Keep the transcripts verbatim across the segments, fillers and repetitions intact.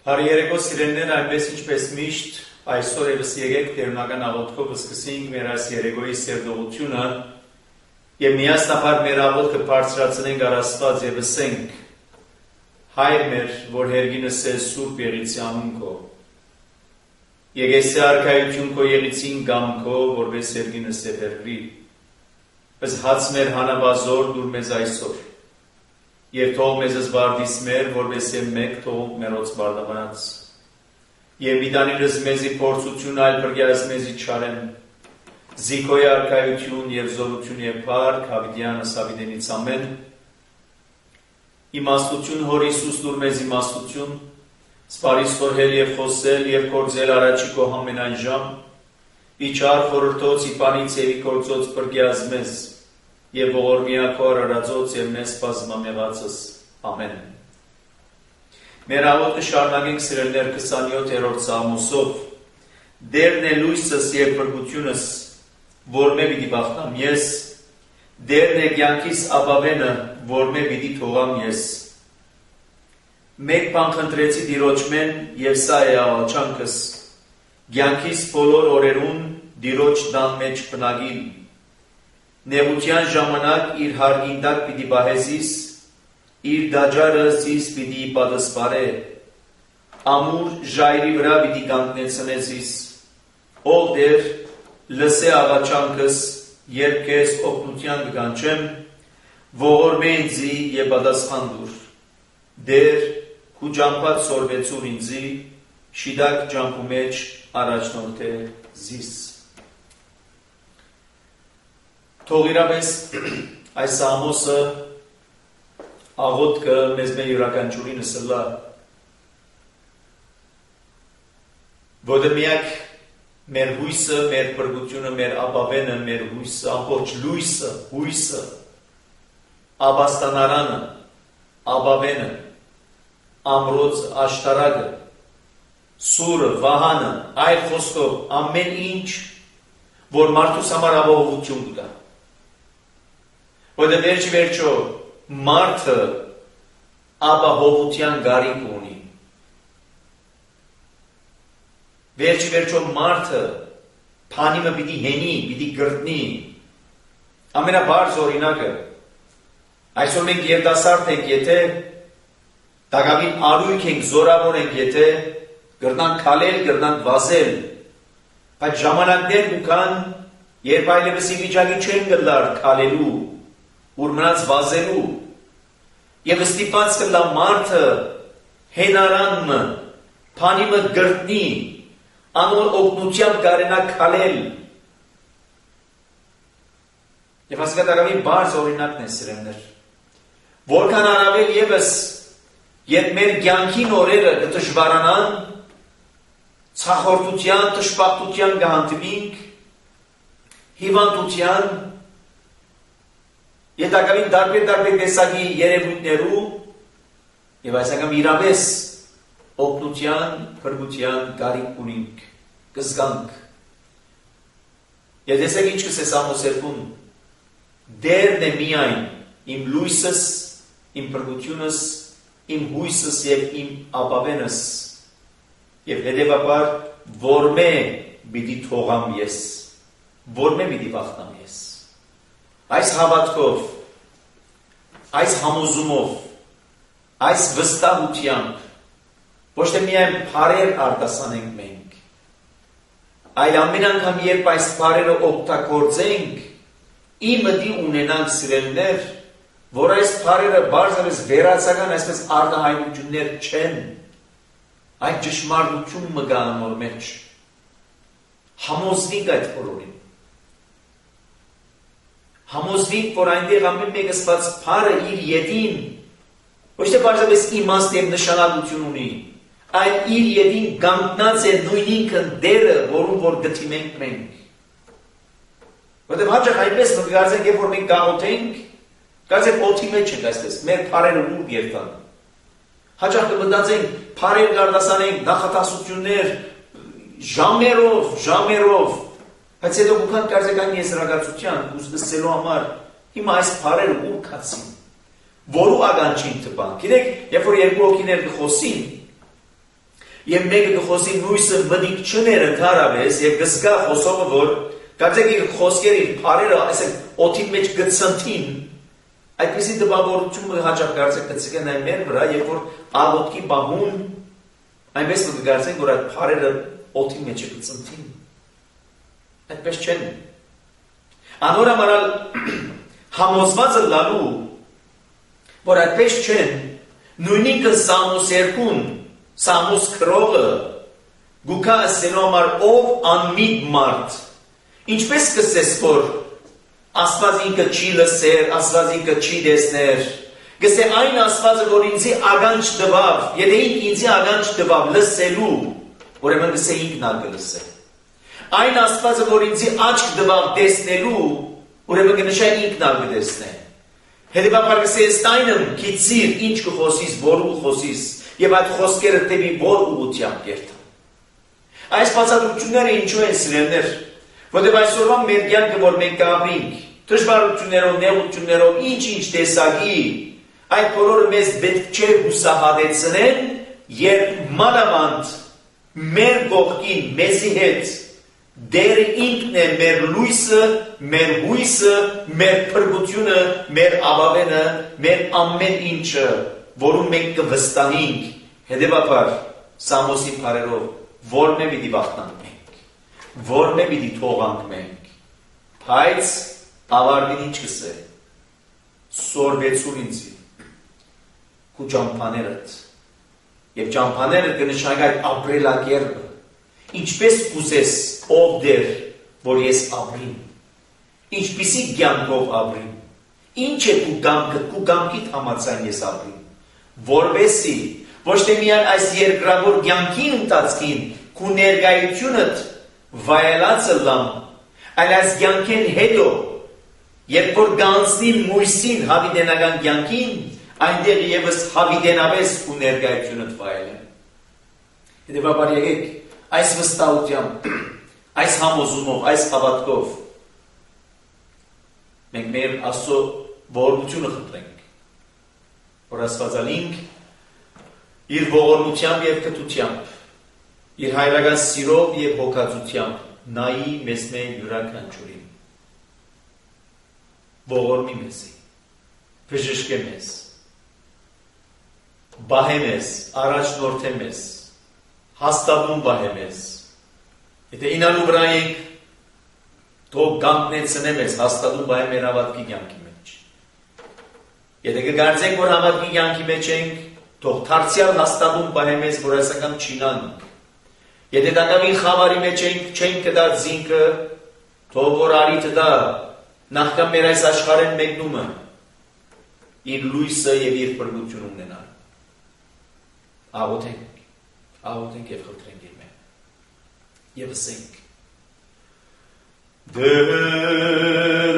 Բարերեկո սիրելիներ, այնպես ինչպես միշտ, այսօր ևս եկեք տերունական աղոթքով սկսենք մեր այս երեկոյի սերտողությունը եւ միասնաբար մեր աղոթքը բարձրացնենք առ Աստված եւ ասենք. Հայր մեր, որ հերգինս ես սուրբ եղիցի անուն քո, եկեսի արքայություն քո եղիցին կամ քո, որպես հերգինս է հերգրի, ըս հաց մեր հանավազոր դուր մեզ այսօր, եւ թող մեզ զբարդիս մեր, որպես է մեկ թող մերոց բարդաբանած, եւ միդանիրս մեզի փորձություն այլ բրգյաս մեզի չարեն, զիքոյ արքայություն եւ զորություն եւ փառք Հավիդյանս Հավիդենից ամեն, իմաստություն հոր Հիսուս դուր մեզ իմաստություն, սպարիս խորհել եւ խոսել եւ կործել առաջի քո ամենայն ժամ, իջար խորհրդոց իպանից եւ իգործոց բրգյաս մեզ, եւ ողորմիակո արարածոց եւ մեզ բազմամեղածս ամեն։ Մեր աղոթքը շարունակենք սիրելիներ քսանյոթերորդ Սաղմոսով, Դերն է լույսս եւ բրգությունս, որ մե պիտի բախտամ ես, Դերն է կյանքիս ապավենը, որ մե պիտի թողամ ես։ Մեկ բան խնդրեցի Տիրոջմեն եւ սա է աղաչանքս, կյանքիս բոլոր օրերուն Տիրոջ տան մեջ բնակիլ, Նեղության ժամանակ իր հարգին տակ պիտի բահեզիս, իր դաջարը զիս պիտի պատասպարե, ամուր ժայրի վրա պիտի կանգնեցնեցիս, ով դեր լսե աղաչանքս, երբ քեզ օգնության կկանչեմ, ողորմե ինձի եւ պատասխան տուր, դեր քու ջամփած սորվեցուր ինձի, շիդակ ջամփու մեջ առաջնորդե զիս։ Թող իրապես այս Սաղմոսը աղոթքը մեզ մեր յուրաքանչյուրինս լա, որը միակ մեր հույսը, մեր բրգությունը, մեր ապավենը, մեր հույսը, ամբողջ լույսը, հույսը, աբաստանարանը, ապավենը, ամրոցը, աշտարակը, սուրը, վահանը, այլ խոսքով, ամեն ինչ, որ մարդուս համար ապահովություն կտա։ Որը վերջ վերջո մարդը ապահովության գարիք ունի։ Վերջ վերջո մարդը փանիմը պիտի հենի, պիտի գրտնի։ Ամենաբարձ օրինակը այսօր մենք երիտասարդ ենք, եթե դակավին արույք ենք, զորավոր ենք, եթե գրնանք քալել, գրնանք վազել, բայց ժամանակներ կան, երբ այլևս ի վիճակի չեն գլար քալելու, ուր մնաց վազելու, եւ ստիպած կլա մարդը հենարանմը, փանիմը գրտնի, անոր օգնությամբ կարենա քալել։ Եվ հասկացարավի բարձ օրինակն է սիրելիներ, որքան առավել եւս, երբ մեր կյանքին օրերը կդժվարանան, ցախորտության, տշպախտության կհանդիպենք, հիվանդության, Ետակավին դարբեր-դարբեր տեսակի երևույթներու եւ այսակամ իրավես օգնության, փրկության գարիք ունենք, կզգանք։ Եվ տեսեք ինչ կսե Սաղմոս երկում, դերն է միայն իմ լույսս, իմ փրկությունս, իմ հույսս եւ իմ ապավենս եւ հետեւաբար որմե պիտի թողամ ես, որմե պիտի վախտամ ես։ Այս հավատքով, այս համոզումով, այս վստահությամբ, ոչ թե միայն փարեր արտասանենք մենք, այլ ամեն անգամ երբ այս փարերը օգտագործենք, իմը ունենանք սիրելիներ, որ այս փարերը բարձրապես վերացական այսպես արտահայտություններ չեն, այդ ճշմարտություն մը կա անոր մեջ, համոզվենք այդ բոլորին։ Համոզվենք, որ այնտեղ ամեն մեկ ասված փարը իր ետին, ոչ թե բարձրապես իմաստ եւ նշանակություն ունի, այլ իր ետին կանգնած է նույն ինքն դերը, որում որ գտիմենք մենք։ Որտեղ հաճախ այնպես մտածենք, երբ որ մենք գաղութենք, կարծեք օդի մեջ ենք այսպես, մեր փարերը ուր երթան։ Հաճախ կմտածենք, փարեր կարտասանենք, նախատասություններ, ժամերով, ժամերով, բայց հետո կուքան կարծեք այն եզրակացության, ուզգսելու համար, հիմա այս փարերը ուր կացին, որու ագանչին տպան։ Գիտեք, երբ որ երկու հոգիներ կխոսին, Եվ մեկը կխոսի նույսը մնիկ չները թարավես և գսկա խոսողը, որ կարծեք իր խոսքեր իր պարերը այսեք օթի մեջ գծնթին, այդպիսի դպավորությունը հաճախ կարծեք կծիկեն այն մեր վրա, և որ աղոտքի բահուն, այնպես կգարցենք, որ այդ պարերը օթի մեջ գծնթին, այդպես չեն։ Անոր ամարալ համոզվածը լալու, որ այդպես չեն, նույնիկը Սամոս երկուն, Սամոս քրողը, գուկա ասենու համար ով անմիտ մարդ, ինչպես կսես, որ Աստված ինքը չի լսեր, Աստված ինքը չի դեսներ, գսե այն Աստվածը, որ ինձի ագանչ տվավ, եթե ինք ինձի ագանչ տվավ լսելու, ուրեմն գսե ինքն ալ կլսե։ Այն Աստվածը, որ ինձի աչք տվավ դեսնելու, ուրեմն կնշա ինքն ալ կդեսնե։ Հետևաբար գսե ստայնım քիծիր ինչ կխոսիս, որ կխոսիս, եւ այդ խոսքերը դեպի որ ուղղությամբ կերտա։ Այս բացատրությունները ինչու են սիրելներ, որտեղ այսօրվա մեր կյանքը, որ մենք կապրինք, դժվարություններով, նեղություններով, ինչ-ինչ տեսակի, այդ բոլորը մեզ պետք չէ հուսահատեցնեն, երբ մանավանդ մեր կողքին, մեզի հետ դերը ինքն է մեր լույսը, մեր հույսը, մեր փրկությունը, մեր ապավենը, մեր ամեն ինչը, որում մենք կվստահենք, հետևաբար Սամոսի բառերով, որն է պիտի վախտանք մենք, որն է պիտի թողանք մենք, բայց ավարտին ինչ կսե, սորվեցուր ինձի, քու ճամփաներդ, և ճամփաները կնշանակի այդ ապրելակերպը, ինչպես կուզես ով դեր, որ ես ապրիմ, ինչպիսի կյանքով ապրիմ, ինչ է քու կամքը, քու կամքիդ համաձայն ես ապրիմ, որպեսզի ոչ թե միայն այս երկրավոր կյանքի ընթացքին քու ներկայությունդ վայելածը լամ, այլ այս կյանքեն հետո, երբ որ գանցնի մույսին հավիտենական կյանքին, այնտեղ ևս հավիտենապես քու ներկայությունդ վայելեն։ Հետևաբար եկեք այս վստահությամբ, այս համոզումով, այս հավատքով մենք մեր Աստծո ողորմությունը խնդրենք, որ Աստվածալինք իր ողորմությամբ և կտությամբ, իր հայրական սիրով և հոգացությամբ նայի մեզ մեր յուրաքանչյուրին, ողորմի մեզի, բժշկե մեզ, բահե մեզ, առաջնորդե մեզ, հաստատուն բահե մեզ, եթե ինալու վրա ենք, թող կանգնեցնե մեզ, հաստատուն բահե մեր հավատքի կյանքի մեջ, եթե կգարձենք, որ հավատքի կյանքի մեջ ենք, թող թարցյալ հաստատուն բահե մեզ, որ այսական չինանք, եթե տակավին խավարի մեջ ենք, չենք կդա զինքը, թող որ արիթը դա, նախքան մեր այս աշխարհեն մեկնումը, իր լույսը և իր փրկություն ունենալ, աղոթենք, աղոթենք և խնդրենք իր մեն, և ասենք, դեր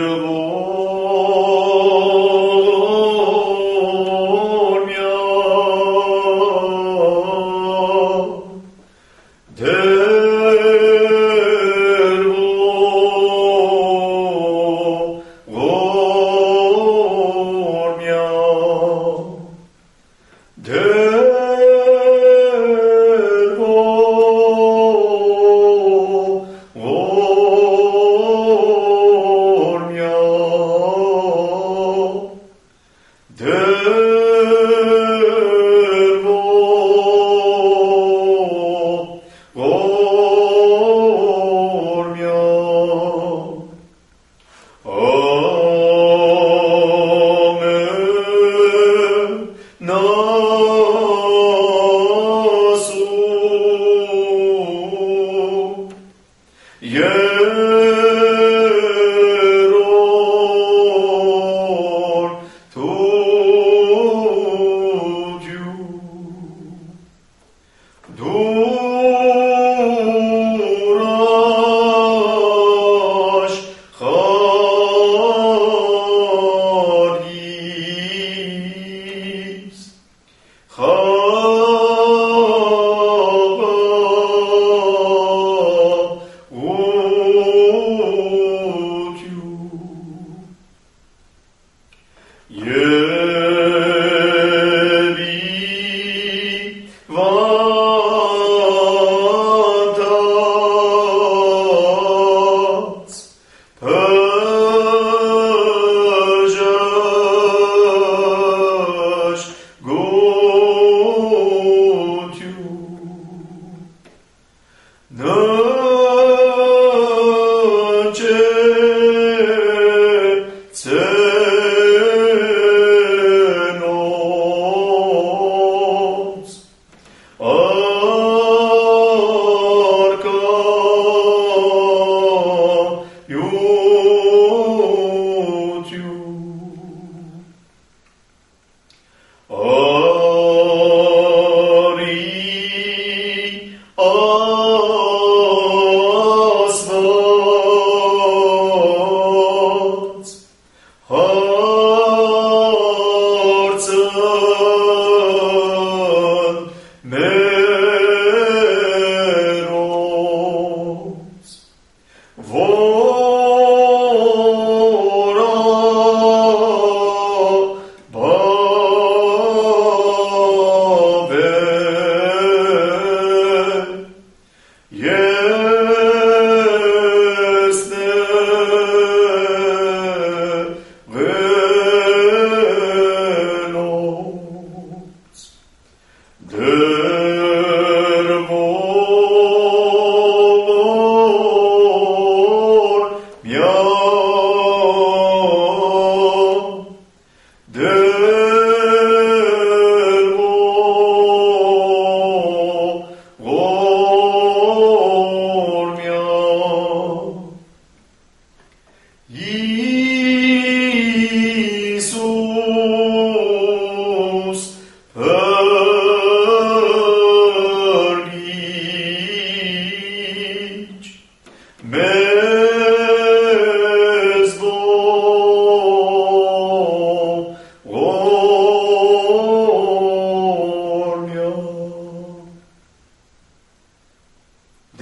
Yevi va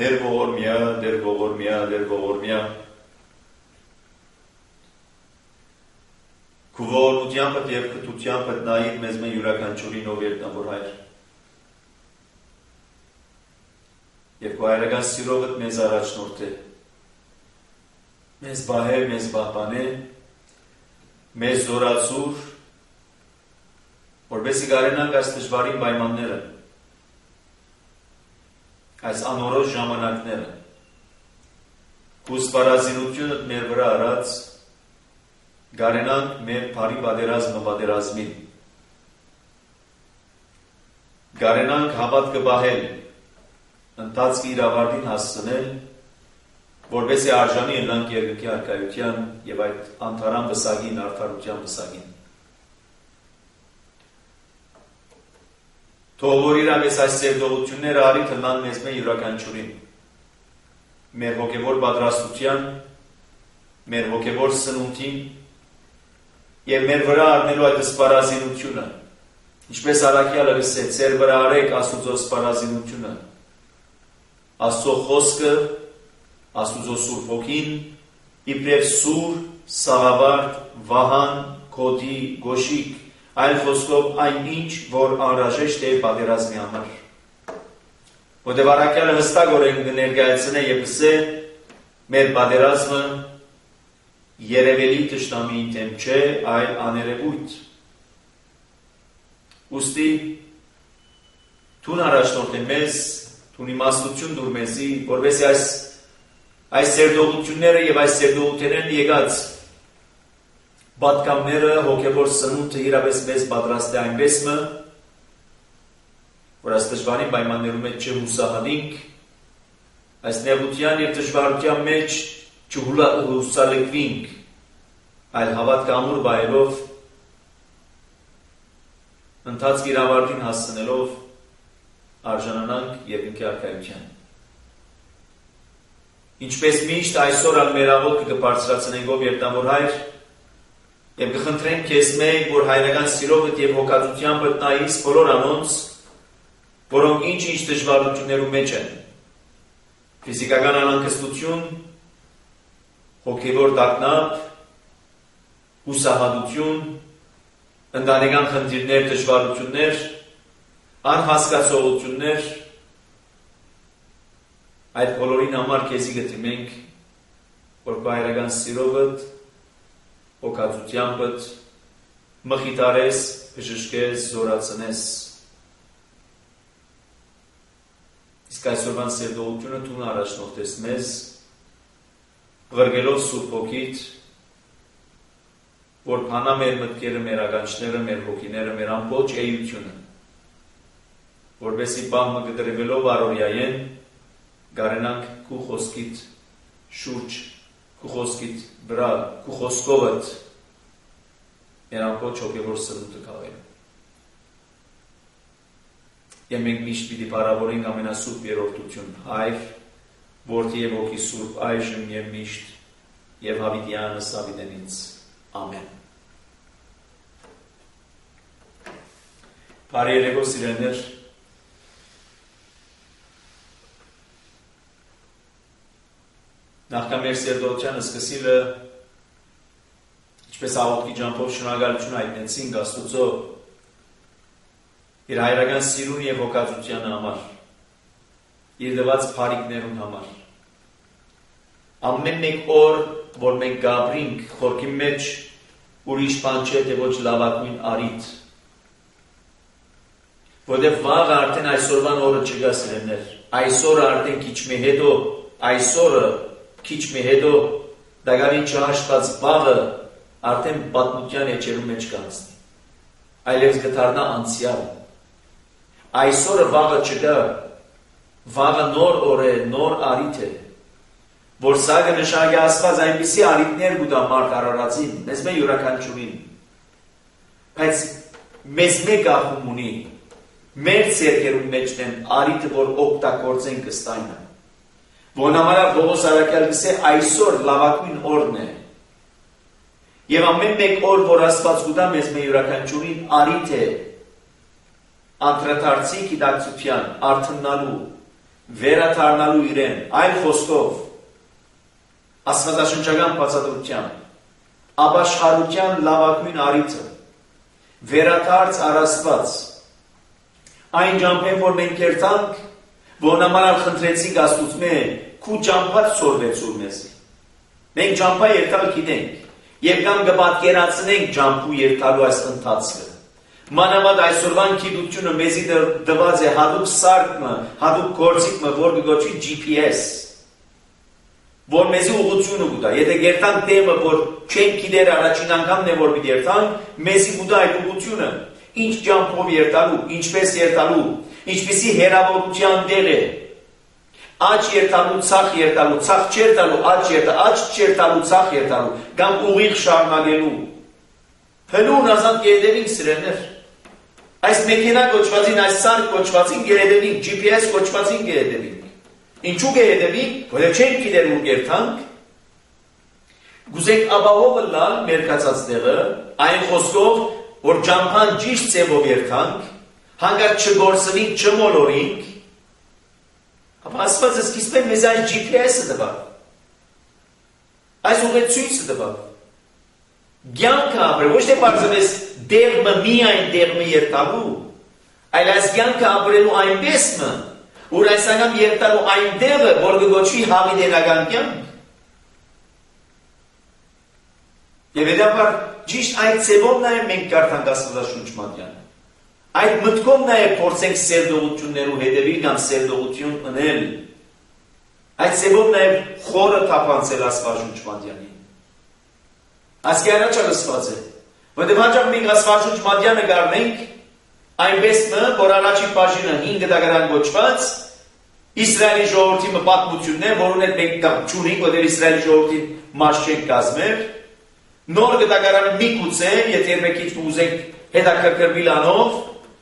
Դեր ողորմյա, դեր ողորմյա, դեր ողորմյա։ Քու ողորմությանդ եւ քթությանդ նայիր մեզ մեն յուրաքանչյուրին ով երտնավոր հայր։ Եվ քու հայրական սիրովդ մեզ առաջնորդ է։ Մեզ բահե, մեզ պահպանե, մեզ զորացուր, որպեսզի կարենանք այս դժվարին պայմանները, այս անորոշ ժամանակները, քու սպառազինությունդ մեր վրա արած, կարենանք մեր բարի պատերազմը պատերազմին, կարենանք հավատքը պահել, ընթացքի իր ավարտին հասցնել, որպեսզի արժանի ելանք երկնքի առկայության եւ այդ անթարան վսագին, արդարության վսագին։ Թող որ իրավես այս ծերդողությունները արի թլան մեզ մեն յուրաքանչյուրին, մեր հոգևոր պատրաստության, մեր հոգևոր սնունդին եւ մեր վրա առնելու այդ սպառազինությունը, ինչպես Առաքյալը գսեց, ձեր վրա արեք Աստուծո սպառազինությունը, Աստծո խոսքը, Աստուծո Սուրբ Հոգին, իբրև սուր, սաղավարտ, վահան, քոդի, գոշիկ, այլ խոսքով այն ինչ, որ անհրաժեշտ է պատերազմի համար։ Որտեղ Առաքյալը հստակորեն կներկայացնե եւ կսե մեր պատերազմը երևելի թշնամիի դեմ չէ, այլ աներևույթ։ Ուստի թուն առաջնորդ է մեզ, թուն իմաստություն դուր մեզի, որպեսզի այս Այս սերդողությունները եւ այս սերդողություններն եկած պատկամները հոգևոր սնունդը իրավես մեզ պատրաստ է այնպես մը, որ այս դժվարին պայմաններում մեջ չհուսահանինք, այս նեղության եւ դժվարության մեջ չհուսալքվինք, այլ հավատք ամուր բայելով, ընթացքի իր ավարտին հասցնելով արժանանանք երկնքի առկայության։ Ինչպես միշտ այսօր ալ մեր աղոթքը կբարձրացնենք ով երդավոր հայր եւ կխնդրենք քեզ մեկ, որ հայրական սիրովդ եւ հոգածությամբ նայես բոլոր անոնց, որոնք ինչ-ինչ դժվարություններում մեջ են։ Ֆիզիկական անհանգստություն, հոգևոր տագնապ, հուսահատություն, ընտանեկան խնդիրներ, դժվարություններ, անհասկացողություններ, այդ բոլորին համար քեզի գտիմենք, որ հայրական սիրովդ, հոգածությանդ, մխիտարես, բժշկես, զորացնես։ Իսկ այսօրվան սերդողությունը թուն առաջնորդես մեզ, ղրգելով Սուրբ Հոգիդ, որ փանա մեր մտքերը, մեր ականջները, մեր հոգիները, մեր ամբողջ էությունը, որպեսզի բահմը կդրվելով առօրյայեն, Գարենանք քու խոսքիդ շուրջ, քու խոսքիդ վրա, քու խոսքովդ մեր ամբողջ հոգևոր սնունդը քաղել։ Եվ մենք միշտ պիտի փառավորենք ամենասուրբ երրորդություն, Հայր, Որդի եւ Հոգի Սուրբ, այժմ եւ միշտ եւ հավիտյանս ավիտենից։ Ամեն։ Բարի երեկո սիրելիներ, Նախքան մեր սերդողությանը սկսիլը, ինչպես աղոթքի ջանքով շնորհակալություն հայտնեցինք Աստուծո իր հայրական սիրուն եւ հոգածության համար, իր տված փառիքներուն համար։ Ամեն մեկ օր, որ մենք գաբրինք խորքի մեջ, ուրիշ բան չէ, թե ոչ լավագույն արիթ։ Որտեղ վաղը արդեն այսօրվան օրը չկա սիրելիներ, այսօրը արդեն քիչ մի հետո, այսօրը քիչ մի հետո դակավին չհաշտված վաղը արդեն պատմության էջերու մեջ կանցնի, այլևս կդառնա անցյալ։ Այսօրը վաղը չկա, վաղը նոր օր է, նոր արիթ է, որ սա կնշանակի Աստված այնպիսի արիթներ կուտա մարդ արարածին, մեզ մեր յուրաքանչյուրին, բայց մեզ մեկ ախում ունի, մեր ձեռքերում մեջն են արիթը, որ օգտագործենք ըստայնը։ Որնամարավ Պողոս Առաքյալը գսե այսօր լավագույն օրն է։ Եվ ամեն մեկ օր, որ Աստված կուտա մեզ մեր յուրաքանչյուրին արիթ է անդրադարձի գիտակցության, արթնալու, վերաթարնալու իրեն, այլ խոսքով, աստվածաշնչական բացատրությամբ, ապաշխարության լավագույն առիթը, վերաթարց առաստված, այն ջամփեն, որ մենք երթանք, որ նմանալ խնդրեցինք Աստծուց քու ջամփա ծորվեցուր մեզի։ Մենք ջամփա երթալ գիտենք, եւ կամ կպատկերացնենք ջամփու երթալու այս ընթացքը։ Մանավանդ այսօրվան գիտությունը մեզի դված է հատուկ սարքը, հատուկ գործիքը, որ կոչվի G P S, որ մեզի ուղղությունը կտա։ Եթե երթանք տեմը, որ չենք գիտեր առաջին անգամն է, որ պիտի երթանք, մեզի կտա այդ ուղղությունը, ինչ ջամփով երթալու, ինչպես երթալու, ինչպիսի հերավորության դեր է, աճ երթալու, ցախ երթալու, ցախ չերթալու, աճ երթալու, աճ չերթալու, ցախ երթալու, կամ ուղիղ շարունակելու։ Հնուն ազատ գերեդևինք սիրելներ։ Այս մեքենա կոչվածին, այս սարք կոչվածին գերեդևինք, G P S կոչվածին գերեդևինք։ Ինչու գերեդևինք, որ չենք գիտեր ուր երթանք, գուզենք ապահովը լալ մերկացած տեղը, այն խոսքով, որ ջամփան ճիշտ ձևով երթանք, հանգարտ չգործվենք, չմոլորենք, ապա Աստվածը սկիզբեն մեզ այս G P S-ը տվավ, այս ուղեցույցը տվավ, գյանքը ապրել, ոչ թե պարզվես դեղմը միայն դեղմը երթալու, այլ այս գյանքը ապրելու այնպես մը, որ այս անգամ երթալու այն դեղը, որ կգոչվի հավիտենական կյանք, եւ հետապար ճիշտ այդ ձևով նաեւ մենք կարդանք Աստվածաշունչ մատյանը, այդ մտքով նաեւ փորձենք սերդողություններու հետևել կամ սերդողություն ընել, այդ ձևով նաեւ խորը թափանցել Աստվածաշունչ մատյանին։ Ասկի առաջ ասված է, որտեղ հաջող մենք Աստվածաշունչ մատյանը գարնենք, այնպես մը, որ առաջի բաժինը հինգ դագարան գոչված, Իսրայելի ժողովրդի պատմությունն է, որոնց հետ մենք չունենք, որտեղ Իսրայելի ժողովրդի մաս չենք կազմել, նոր դագարանը մի կուծե, եթե մեկիչ ուզենք հետաքրքրվել անով,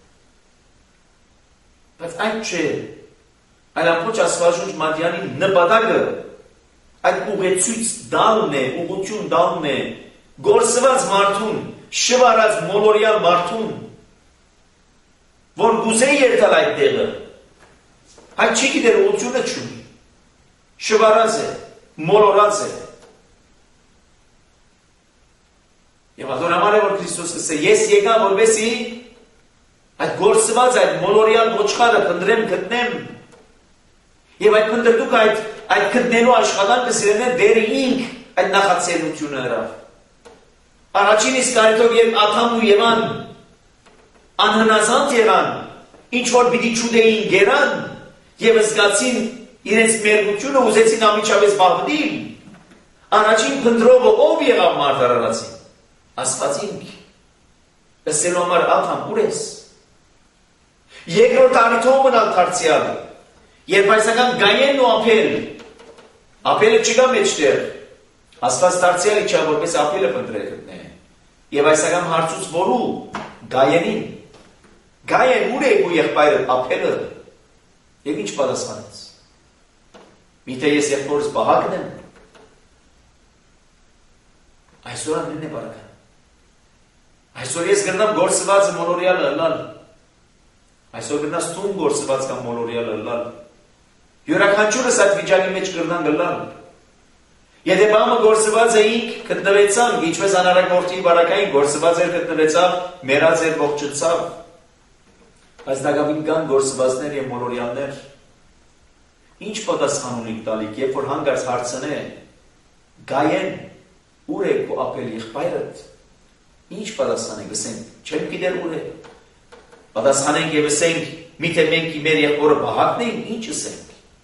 բայց այն չէ, այլ ամբողջ Աստվածաշունչ մատյանի նպատակը այդ ուղեցույց դալն է, ուղղություն դալն է, գործված մարդուն, շվարած մոլորյալ մարդուն, որ գուզե երթալ այդ տեղը, այդ չի գիտեր ուղղությունը չունի, շվարած է, մոլորած է։ Եվ ադոր համար է, որ Քրիստոս կսե, ես եկա, որպեսի այդ գործված, այդ մոլորյալ ոչխարը փնդրեմ, գտնեմ, եւ այդ փնդրդուք այդ այդ գտնելու աշխատանքը սիրելիներ դերը ինք այդ նախացելությունը հրավ։ Առաջին իսկ կարիքով երբ Ադամն ու Եվան անհնազանդ եղան, ինչ որ պիտի չուտեին գերան եւ զգացին իրենց մերգությունը, ուզեցին ամիջապես բաղբդիլ, առաջին փնդրովը ով եղավ մարտարարացին։ Աստված ինք։ Ասելու համար Ադամ ուր ես։ Երկրորդ արիթով մնալ դարձյալ, երբ այսական գայենն ու ապել, ապելը չկա մեջտեղ, Աստված դարձյալ իջա, որպես ապելը փնտրել գտնե, եւ այսական հարցուց որու, գայենին, գայեն ուր է ու եղբայրը, ապելը, եւ ինչ պատասխանեց։ Միթե ես եղբորս բահակն եմ, այսօր ամենն է բարական, այսօր ես գրնամ գործվածը մոլորյալը ըլլալ, այսօր գրնաս տուն գործված կամ մոլորյալը ըլլալ, յուրաքանչյուրս այդ վիճակի մեջ գրնան գլալ, եթե բամը գործված էինք, գտնվեցանք, ինչպես անարակորդի բարակային գործված էր գտնվեցավ, մերած էր ողջնցավ, այս դակավին կան գործվածներ և մոլորյալներ, ինչ պատասխան ունիք տալիք, երբ որ հանգարց հարցնե, գայեն, ուր է քո ապել եղբայրդ, ինչ պատասխան ենք, ասենք, չեմ գիտեր ուր է, պատասխանենք և ասենք, միթե մենք մեր եղբորը բահակն ենք, ինչ ասենք։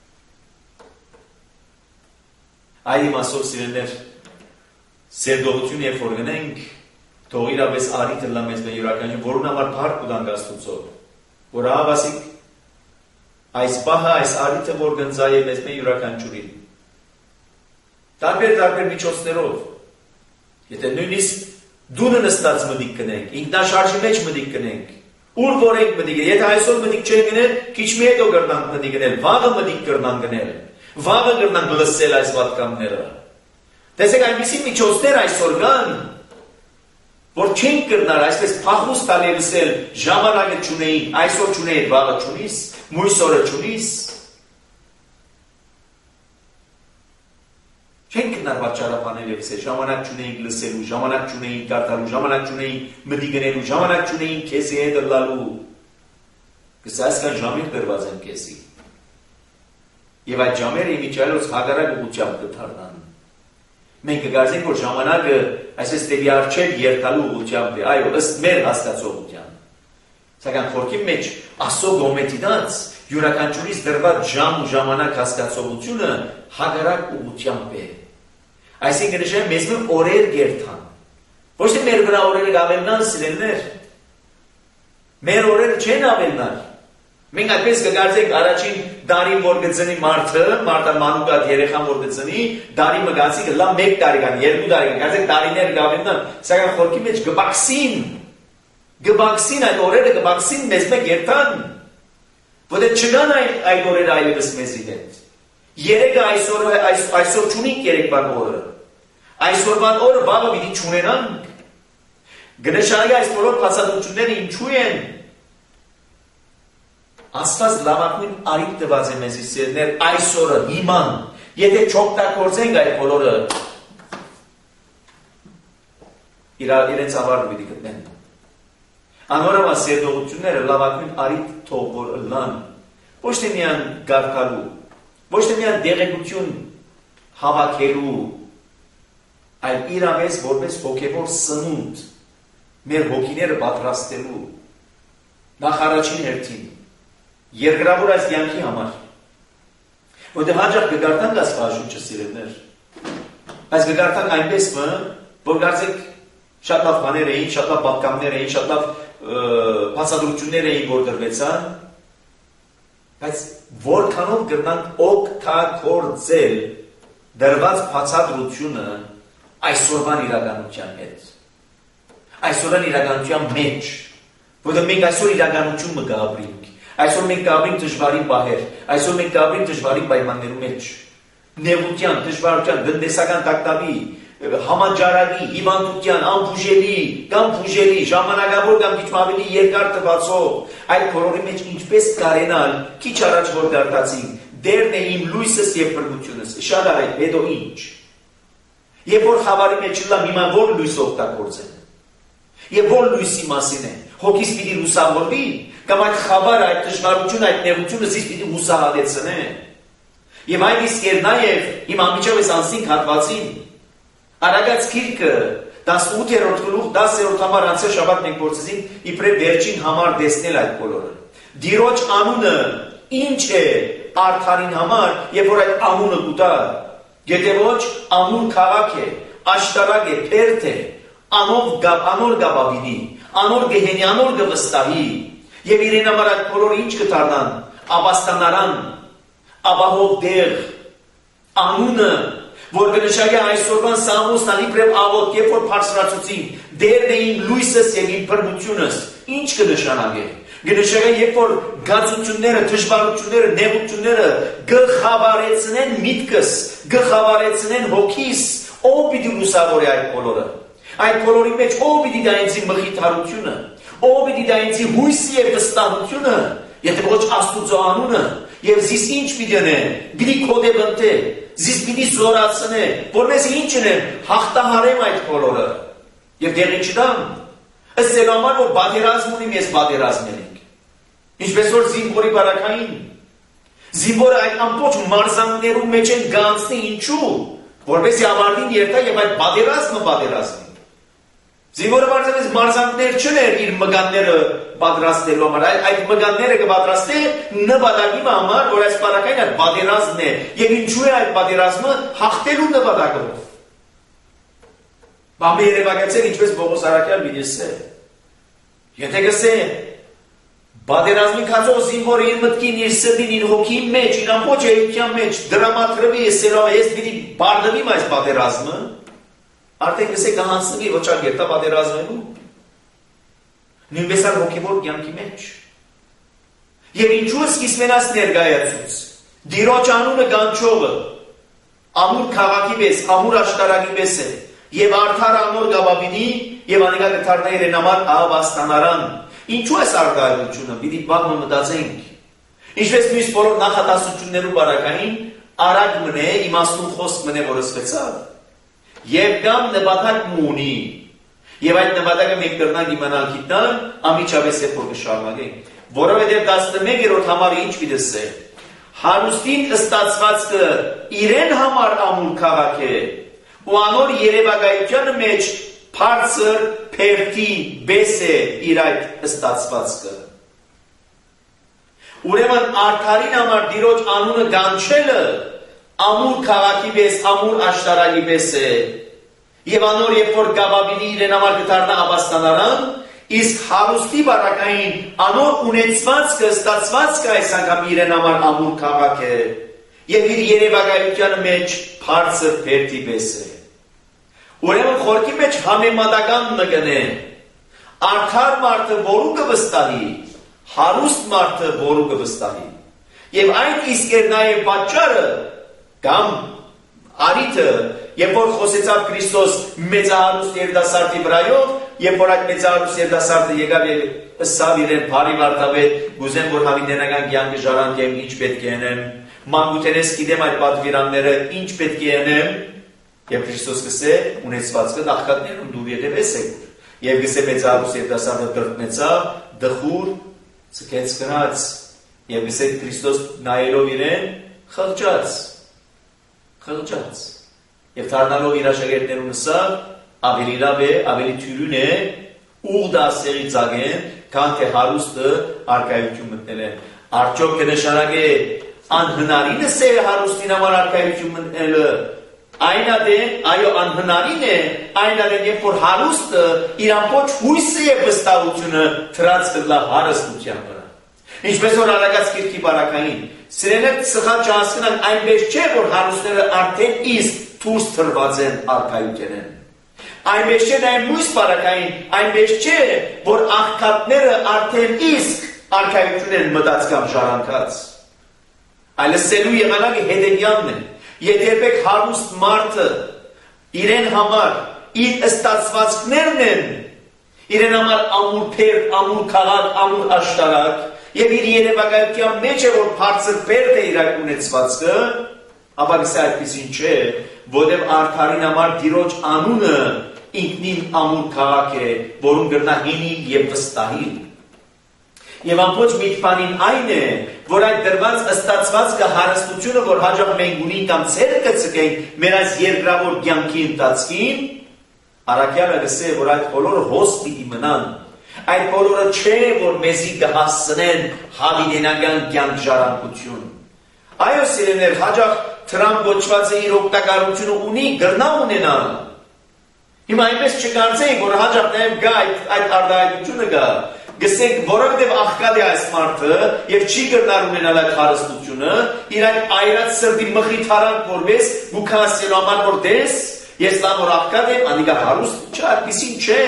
Այդ իմաստով սիրելիներ, սերդողություն երբ որ գնենք, թող իրապես առիթը լա մեզ յուրաքանչյուր, որուն համար փառք կտանք Աստծո, որ ահավասիկ այս պահը, այս առիթը որ գնձայ է մեզ յուրաքանչյուրին։ Տարբեր-տարբեր միջոցներով, եթե նույնիսկ դունը նստած մտիկ կնենք, ինքնաշարժի մեջ մտիկ կնենք, ուր որ ենք մտիկ գնել, եթե այսօր մտիկ չեն գնել, քիչ մի հետո կրնանք մտիկ գնել, վաղը մտիկ կրնանք գնել, վաղը կրնանք լսել այս պատկամները։ Տեսեք, այնպիսի միջոցներ այսօր կան, որ չենք կրնար այսպես փախուստ տալ և լսել, ժամանակը չունեին, այսօր չունեին, վաղը չունիս, մույս օրը չունիս, պատճառաբաներ եւ սեր ժամանակ չունեին լսելու, ժամանակ չունեին կարդալու, ժամանակ չունեին մտի գնելու, ժամանակ չունեին քեզի հետ լալու։ Կսած կան ժամեր դրված են քեզի։ Եվ այդ ժամերը իմիջիալոց հագարակ ուղղությամբ կդառնան։ Մենք կգարձենք, որ ժամանակը այսպես դեպի առջև երթալու ուղղությամբ է, այո, ըստ մեր հասկացողության։ Սակայն խորքի մեջ Աստծո գոմետիդանց յուրաքանչյուրից դրված ժամ ու ժամանակ հասկացողությունը հագարակ ուղղությամբ է։ Այսինքն նշեմ մեզ մոտ օրեր գերթան։ Ոչ թե մեր վրա օրերը գավելնան սիրելներ։ Մեր օրերը չեն ավելնար։ Մենք այդպես կգարձենք առաջին դարին որ գծնի մարդը, մարդը մանուկատ երեխան որ գծնի, դարի մգացի գլա մեկ տարեկան, երկու տարեկան, գարձեք տարիներ գավելնան, սակայն խորքի մեջ գբաքսին, գբաքսին այդ օրերը գբաքսին մեզ մեկ երթան, որտեղ չկան այդ օրերը այլևս մեզի հետ։ Երեքը այսօր այսօր չունենք երեկվան օրը։ Այսօրվան օրը վաղը պիտի չունենանք։ Գնշարի այս բոլոր փաստաթղթերը ինչու են։ Աստված լավագույն արիք տված է մեզի սիրներ այսօրը հիման։ Եթե չօգտագործենք այդ բոլորը իրենց ավարտը պիտի գտնեն։ Անորոմա սերտողությունները լավագույն արիք թող որ լան։ Ոչ թե միան գարկալու, ոչ թե միան դեղեցություն հավաքելու, այլ իրավես որպես հոգևոր սնունդ մեր հոգիները պատրաստելու նախ առաջին հերթին երկրավոր այս կյանքի համար, որտեղ հաճախ կգարտանք այս բաժունչը սիրելներ, այս կգարտանք այնպես մը, որ կարծեք շատ լավ բաներ էին, շատ լավ պատկաններ էին, շատ լավ բացատրություններ էին, որ դրվեցան, բայց որքանով կրնանք օգտագործել դրված բացատրությունը այսօրվան իրականության հետ, այսօրվան իրականության մեջ, որտեղ մենք այսօր իրականություն մը կապրինք, այսօր մենք կապրինք դժվարի բահեր, այսօր մենք կապրինք դժվարի պայմաններու մեջ, նեղության, դժվարության, տնտեսական տակտավի, համաճարակի, հիվանդության, անբուժելի, կամ բուժելի, ժամանակավոր կամ քիչ ավելի երկար տվածով, այդ բոլորի մեջ ինչպես կարենալ, քիչ առաջ որ դարձին, դերն է իմ լույսս եւ բրգությունս, շատ արեք, հետո ինչ։ Եվ որ խավարի մեջ լա հիմա որ լույս օգտագործեն։ Եվ որ լույսի մասին է, հոգիս պիտի լուսավորվի, կամ այդ խավարը, այդ դժվարությունը, այդ նեղությունը զիս պիտի հուսահատեցնե։ Եվ այն իսկ էր նաև իմ անմիջով ես անսինք հատվածին, Արագած գիրքը տասնութերորդ գլուխ դասերորդ համար անցյալ շաբաթ մենք փորձեցինք իբրև վերջին համար տեսնել այդ բոլորը։ Տիրոջ անունը ինչ է արդարին համար, երբ որ այդ անունը կուտա, եթե ոչ անուն քաղաք է, աշտարակ է, փերթ է, անով գավ, անոր գաբավինի, անոր գեհենի, անոր գվստահի, եւ իրեն համար այդ բոլորը ինչ կդառնան, ապաստանարան, ապահով դեղ, անունը որ կնշագե այսօրվան Սամոսն իբրև աղոտ, երբ որ բարձրացուցին, դերն է իմ լույսս եւ իմ բռնությունս, ինչ կնշանակե։ Կնշագե երբ որ գացությունները, դժվարությունները, նեղությունները գխավարեցնեն միտքս, գխավարեցնեն հոգիս, ով պիտի լուսավորի այդ բոլորը։ Այդ բոլորի մեջ ով պիտի դա ինձի մխիթարությունը, ով պիտի դա ինձի հույսի եւ վստահությունը, եթե ոչ Աստուծո անունը, եւ զիս ինչ պիտի անե, պիտի կոդեբնտե, զիս պիտի զորացնե, որպես ինչ ունեմ, հաղթահարեմ այդ բոլորը, եւ դեղի չդամ, ըստ ձեր համար, որ բادرազմ ունիմ, ես բادرազմ ենք, ինչպես որ զինվորի բարակային, զինվորը այդ ամբողջ մարզաններու մեջ են գանցնի ինչու, որպես ավարտին երթա եւ այդ բادرազմը բادرազմ է։ Զինվորը բարձրապես մարզանքներ չներ իր մգանները պատրաստելու համար, այդ մգանները կպատրաստե նպատակի համար, որ այս բարակային այդ բادرազմն է, եւ ինչու է այդ բادرազմը հաղթելու նպատակով։ Բամի երևակայեցել ինչպես Պողոս Արաքյալ միդեսե։ Եթե գսե բادرազմի կացող զինվորը իր մտքին, իր սրտին, իր հոգին մեջ, իր ամբողջ էության մեջ դրամատրվի, ես պիտի բարդվիմ այս բادرազմը, արդեն գսե կհանձնվի ոչագերտա բادرազմելու։ Նույնպես այլ հոգևոր կյանքի մեջ։ Եվ ինչու սկիզբենաց ներկայացուց, Տիրոջ անունը գանչողը, ամուր քաղաքի պես, ամուր աշտարակի պես է, եւ արդար անոր գաբավինի, եւ անիկա կթարնա իրեն համար ահավաստանարան։ Ինչու է սարգայությունը, պիտի բաղմը մտածենք։ Ինչպես մյուս բոլոր նախատասություններու բարակային, արագ մնե, իմաստուն խոսք մնե, որ ըսվեցավ։ Եվ կամ նպատակ մունի։ Եվ այդ նպատակը մենք կրնանք իմանալ գիտնալ, ամիջապես է որ կշարունակենք։ Որովհետև տասնմեկերորդ համարը ինչ պիտես է։ Հարուստին ստացվածքը իրեն համար ամուր քաղաք է, ու անոր երևակայությանը մեջ բարձր փերթի բես է իր այդ ստացվածքը։ Ուրեմն արդարին համար Տիրոջ անունը գանչելը ամուր քաղաքի պես, ամուր աշտարակի պես է։ Եվ անոր երբ որ գաբաբինի իրեն համար կդառնա ապաստանարան, իսկ հարուստի բարակային անոր ունեցվածքը, ստացվածքը այս անգամ իրեն համար ամուր քաղաք է, եւ իր երևակայությանը մեջ բարձր փերթի պես է։ Ուրեմն խորքի մեջ համեմատական մգնե, արդար մարդը որու կվստահի, հարուստ մարդը որու կվստահի։ Եվ այդ իսկ էր նաեւ պատճառը կամ արիթը, երբ որ խոսեցավ Քրիստոս մեծահարուստ երիտասարդի վրայով, երբ որ այդ մեծահարուստ երիտասարդը եկավ եւ ըսավ իրեն բարի վարդապետ, գուզեմ որ հավիտենական կյանքը ժառանգեմ, ինչ պետք է անեմ, մանկութենես գիտեմ այդ պատվիրանները, ինչ պետք է անեմ, եւ Քրիստոս գսե ունեցվածքը աղքատներուն դու յետևես եք, եւ գսե մեծահարուստ երիտասարդը դրտնեցավ, դխուր, ցկեց գրած, եւ գսե Քրիստոս նայելով իրեն խղճաց, խղճաց։ Եվ դառնալով իր աշակերտներուն ասավ, ավելի լավ է, ավելի թյուրուն է, ուղ դասերի ծագեն, քան թե հարուստը արկայություն մտնել է։ Արդյոք կնշանակե անհնարինս է հարուստին համար արկայություն մտնելը։ Այնադեն, այո, անհնարին է, այնադեն, երբ որ հարուստը իր ամբողջ հույսը եւ վստահությունը թրած կլա հարստության վրա։ Ինչպես որ Արագած գիրքի բարակային, սիրելիներ սխալ չհասկանան, այնպես չէ, որ հարուստները արդեն իսկ դուրս թրված են արքայությունեն։ Այնպես չէ նաև մույս բարակային, այնպես չէ, որ աղքատները արդեն իսկ արքայություն են մտած կամ ժառանգած։ Այլ սելու եղանակը հետևյալն է, եթե երբեք հարուստ մարդը իրեն համար իր ստացվածքներն են, իրեն համար ամուր փերթ, ամուր քաղաք, ամուր աշտարակ, եւ իր երևակայության մեջ է որ բարձր փերթ է իր ունեցվածքը, ապա գսե այդպեսին չէ, որտեղ արդարին համար Տիրոջ անունը ինքնին ամուր քաղաք է, որում գրնա հինիլ եւ վստահիլ։ Եվ ամբողջ միտքանին այն է, որ այդ դրված ստացվածքը հարստությունը, որ հաջող մենք ունենք կամ ցերը կցկենք մեր այս երկրավոր կյանքի ընթացքին, Արաքյալը գսե, որ այդ բոլորը հոս պիտի մնան։ Այդ բոլորը չէ, որ մեզի կհասցնեն հավիտենական կյանք ժառանգություն։ Այո, սիրելիներ, հաջող Թրամփ ոչվածը իր օգտակարությունը ունի, գրնա ունենալ։ Հիմա այնպես չկարծեինք, որ հաջող նաև գա այդ արտահայտությունը գա։ Գսենք, որովհետև աղքատ է այս մարդը եւ չի գրնար ունենալ այդ հարստությունը, իր այդ այրած սրտի մխիթարանք որպես գուքասելու համար որ դես, ես լավ որ աղքատ եմ, անիկա հարուստ չէ, այդպեսին չէ։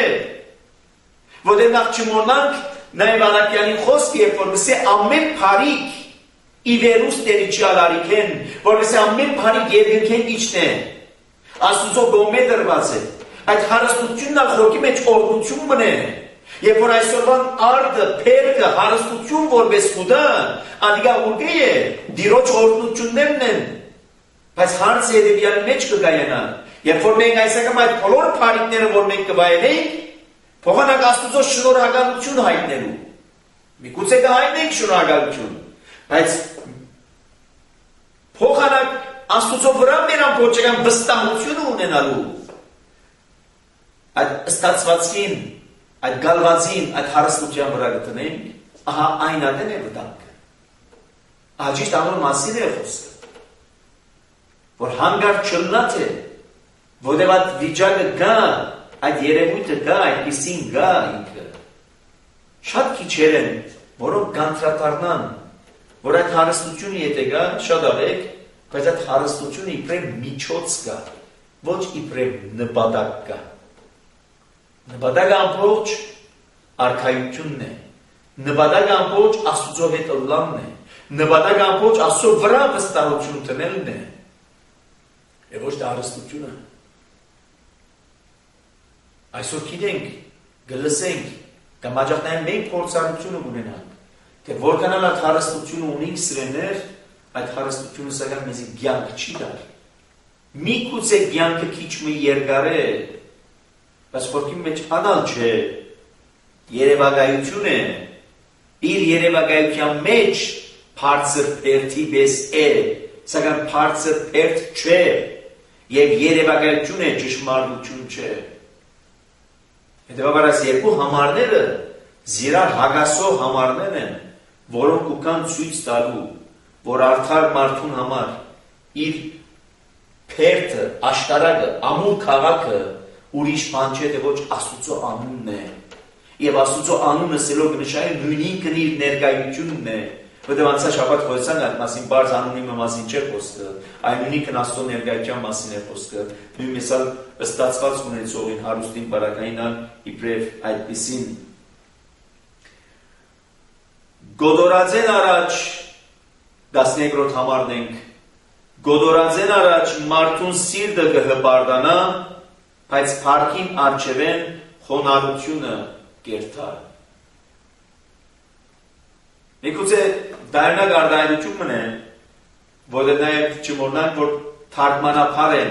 Որտեղ նախ չմոռնանք նաև Արաքյալին խոսքը, երբ որ գսե ամեն բարիք ի վերուս Տերիչի ալարիք են, որ գսե ամեն բարիք երկնքեն իջն է։ Աստուծո գոմե դրված է։ Այդ հարստությունն ալ խորքի մեջ օրհնություն մնե։ Երբ որ այսօրվան արդը, փերքը, հարստություն որպես կուտա, անիկա ուղի է, Տիրոջ օրհնություններն են։ Բայց հարցը հետևյալի մեջ կգայանա։ Երբ որ մենք այսակամ այդ բոլոր բարիքները, որ մենք կվայելենք, փոխանակ Աստուծո շնորհակալություն հայտնելու։ Միգուցե կհայտնենք շնորհակալություն, բայց փոխանակ Աստուծո վրա մեր ամբողջական վստահություն ունենալու։ Այդ ստացվածքին, այդ գալվածին, այդ հարստության վրա գտնենք, ահա այն ադեն է վտանգը։ Աջիշտ անոր մասին է խոսքը, որ հանգարտ չլնա թե, որտեղ այդ վիճակը գա, այդ երևույթը գա, այդպիսին գա ինքը։ Շատ քիչեր են, որոնք կանտրատարնան, որ այդ հարստությունը եթե գա, շատ աղեք, բայց այդ հարստությունը իբրև միջոց գա, ոչ իբրև նպատակ գա։ Նպատակը ամբողջ արքայությունն է, նպատակը ամբողջ Աստուծո հետ ըլլանն է, նպատակը ամբողջ Աստծո վրա վստահություն տնելն է, եւ ոչ թե հարստությունը։ Այսօր գիտենք, գլսենք, կամ աջակնային մենք փորձառությունը ունենանք, թե որքանալ այդ հարստությունը ունենք սրեներ, այդ հարստությունը սակայն մեզի կյանք չի դար։ Միգուցե կյանքը քիչ մի երկար է, բայց խորքի մեջ անալ չէ, երևակայություն է, իր երևակայության մեջ բարձր բերդի պես է, սակայն բարձր բերդ չէ, և երևակայություն է, ճշմարտություն չէ։ Հետևաբար այս երկու համարները զիրար հագասող համարներ են, որոնք ուքան ցույց տալու, որ արդար մարդուն համար իր փերթը, աշտարակը, ամուր քաղաքը ուրիշ բան չէ, թե ոչ Աստուծո անունն է։ Եվ Աստուծո անունը սելով կնշանակի նույնինքն իր ներկայությունն է, որտեղ անցած շաբաթ խոսանք այդ մասին, բարձ անոնիմը մասին չէ խոսքը, այլ նույնինքն Աստծո ներկայության մասին է խոսքը, նույնիսկ ալ ստացված ունեցողին հարուստին բարակայինալ իբրև այդպիսին։ Գոդորածեն առաջ տասներորդ համարն ենք, գոդորածեն առաջ մարդուն սիրտը կհպարտանա, բայց փառքին առջևեն խոնարհությունը կերտա։ Միգուցե դայնակ արդայնություն մնե, որտեղ նաև չմոռնանք, որ թարգմանափար են։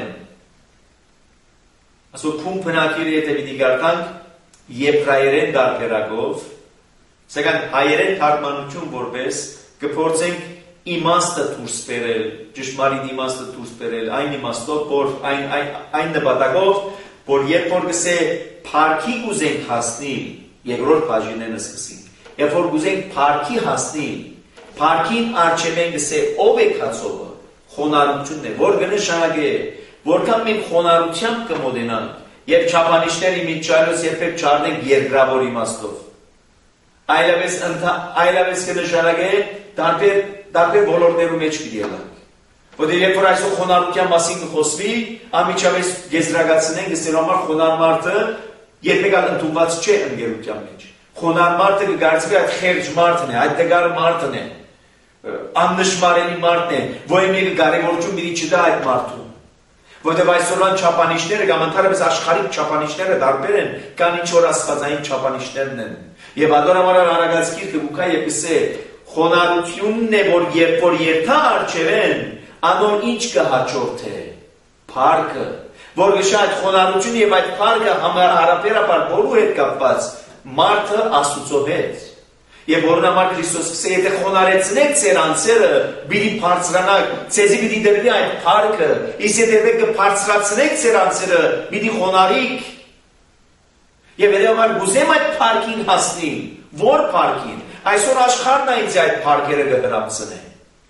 Ասո քուն բնակիրը եթե պիտի գարտանք եբրայերեն դարբերակով, սակայն հայերեն թարգմանություն որպես կփորձենք իմաստը դուրս բերել, ճշմարիտ իմաստը դուրս բերել, այն իմաստով, որ այն այն այն նպատակով, որ երբ որ գսե փառքի կուզենք հասնել, երկրորդ բաժինեն սկսենք, երբ որ կուզենք փառքի հասնել, փառքին արժևեն գսե ով է կացողը, խոնարհությունն է, որ կնշանակի, որքան մենք խոնարհությամբ կմոտենանք, եւ չափանիշների միջալոց երբեք չառնենք երկրավոր իմաստով։ Այլևս այլևս կնշանակի տարբեր տարբեր ոլորտներում մեջ կդիալանք։ Որտեղ երբ որ այսօր խոնարհության մասին կխոսվի, ամիջապես գեզրագացնենք դրա համար խոնարհ մարդը երբեք ընդունված չէ ընկերության մեջ։ Խոնարհ մարդը կգործվի այդ խեղճ մարդն է, այդ դգար մարդն է, աննշմարելի մարդն է, որ մեկը կարևորություն մի չդա այդ մարդուն։ Որտեղ այսօրվան չափանիշները կամ ընդհանրապես աշխարհիկ չափանիշները տարբեր են, կան ինչ որ աստվածային չափանիշներն են։ Եվ ադորամար արագած գիրքը ուքա եպիսե խոնարհությունն է, որ երբ որ երթա արջևեն, անոր ինչ կհաջորդե, փառքը, որ գշա այդ խոնարհությունը եւ այդ փառքը հարաբերաբար որու հետ կապված, մարդը Աստուծո հետ։ Եվ որն համար Քրիստոս ասել է, եթե խոնարհեցնեք ձեր անձերը, պիտի բարձրանաք, ցեզի պիտի դրվի այդ փառքը, իսկ եթե կբարձրացնեք ձեր անձերը, պիտի խոնարհիք։ Եվ հետևաբար գուզեմ այդ փառքին հասնել, որ փառքին, այսօր աշխարհն է ինձ այդ փառքերը կհրամցնե։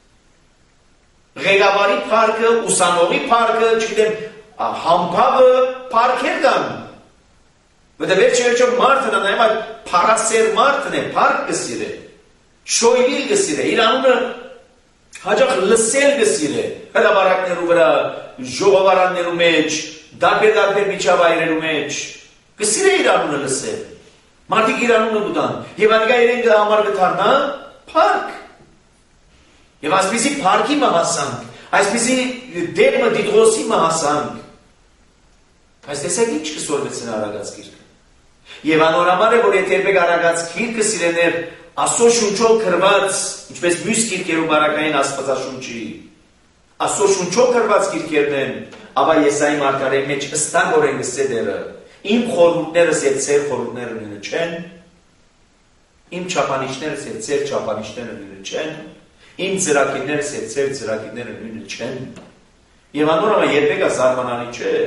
Ղեկավարի փառքը, ուսանողի փառքը, չգիտեմ, համբավը փառքեր կան։ Որտեղ վերջերս մարդն է, նայում այդ փառասեր մարդն է, փառք կսիրե, շոյլիլ կսիրե, իր անունը հաճախ լսել կսիրե, հրապարակներու վրա, ժողովարաններու մեջ, դարբեր-դարբեր միջավայրերու մեջ, կսիրե իր անունը լսել, մարդիկ իր անունը գտան, եւ անիկա իրեն համար կդառնա փառք։ Եվ այսպիսի փառքի մը հասանք, այսպիսի դերմը դիդրոսի մը հասանք, այս տեսակ ինչ կսորվեցին արագած գիրքը։ Եվ անորամար է, որ եթե երբեք արագած գիրքը սիրեներ Աստծո շունչով գրված, ինչպես մյուս գիրքերու բարակային Աստվածաշունչի, Աստծո շունչով գրված գիրքերն են, ապա Եսայի մարգարեի մեջ ըստագորեն գսե դերը, իմ խորհուրդներս եւ ձեր խորհուրդները նույնը չեն, իմ չափանիշներս եւ ձեր չափանիշները նույնը չեն, իմ ծրագիրներս եւ ձեր ծրագիրները նույնը չեն։ Եվ անորամա երբեք զարմանալի չէ։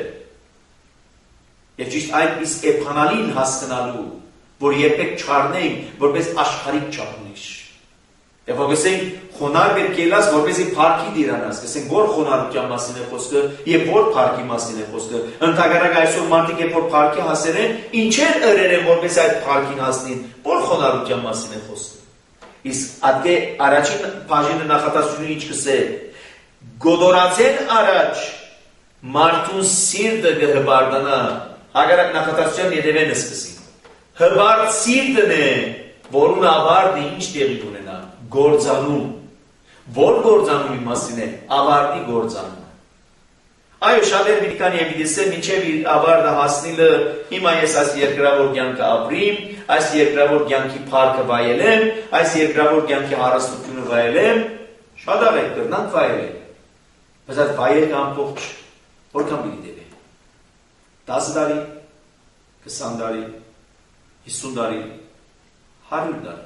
Եվ ճիշտ այդ իսկ էփանալին հասկանալու, որ երբեք չառնենք, որպես աշխարհիկ չափանիշ։ Եվ ոգեսենք խոնարհ պետք է լաս, որպեսզի փառքի դիրանաս, գսենք որ խոնարհության մասին է խոսքը եւ որ փառքի մասին է խոսքը։ Ընդհանրապես այսօր մարդիկ երբ որ փառքի հասել են, ինչեր ըրեր են, որպես այդ փառքին հասնին, որ խոնարհության մասին է խոսքը։ Իսկ ադե առաջին բաժինը նախատեսությունը ինչ կսե։ Գոդորածեն առաջ մարդուն սիրտը կհբարդանա, հագարակ նախատեսության երևեն սկսի։ Հբարդ սիրտն է, որուն ավարտը ինչ տեղի ունենա, գործանում, որ գործանումի մասին է, ավարտի գործանում։ Այո, շատեր միտքան եմ դիսել, մինչև իր ավարտը հասնելը, հիմա ես այս երկրավոր կյանքը ապրիմ, այս երկրավոր կյանքի փառքը վայելեմ, այս երկրավոր կյանքի հարստությունը վայելեմ, շատ աղեք կրնանք վայելել, բայց այդ վայելքը ամբողջ Որքան պիտի տևի։ տասը տարի, քսան տարի, հիսուն տարի, հարյուր տարի։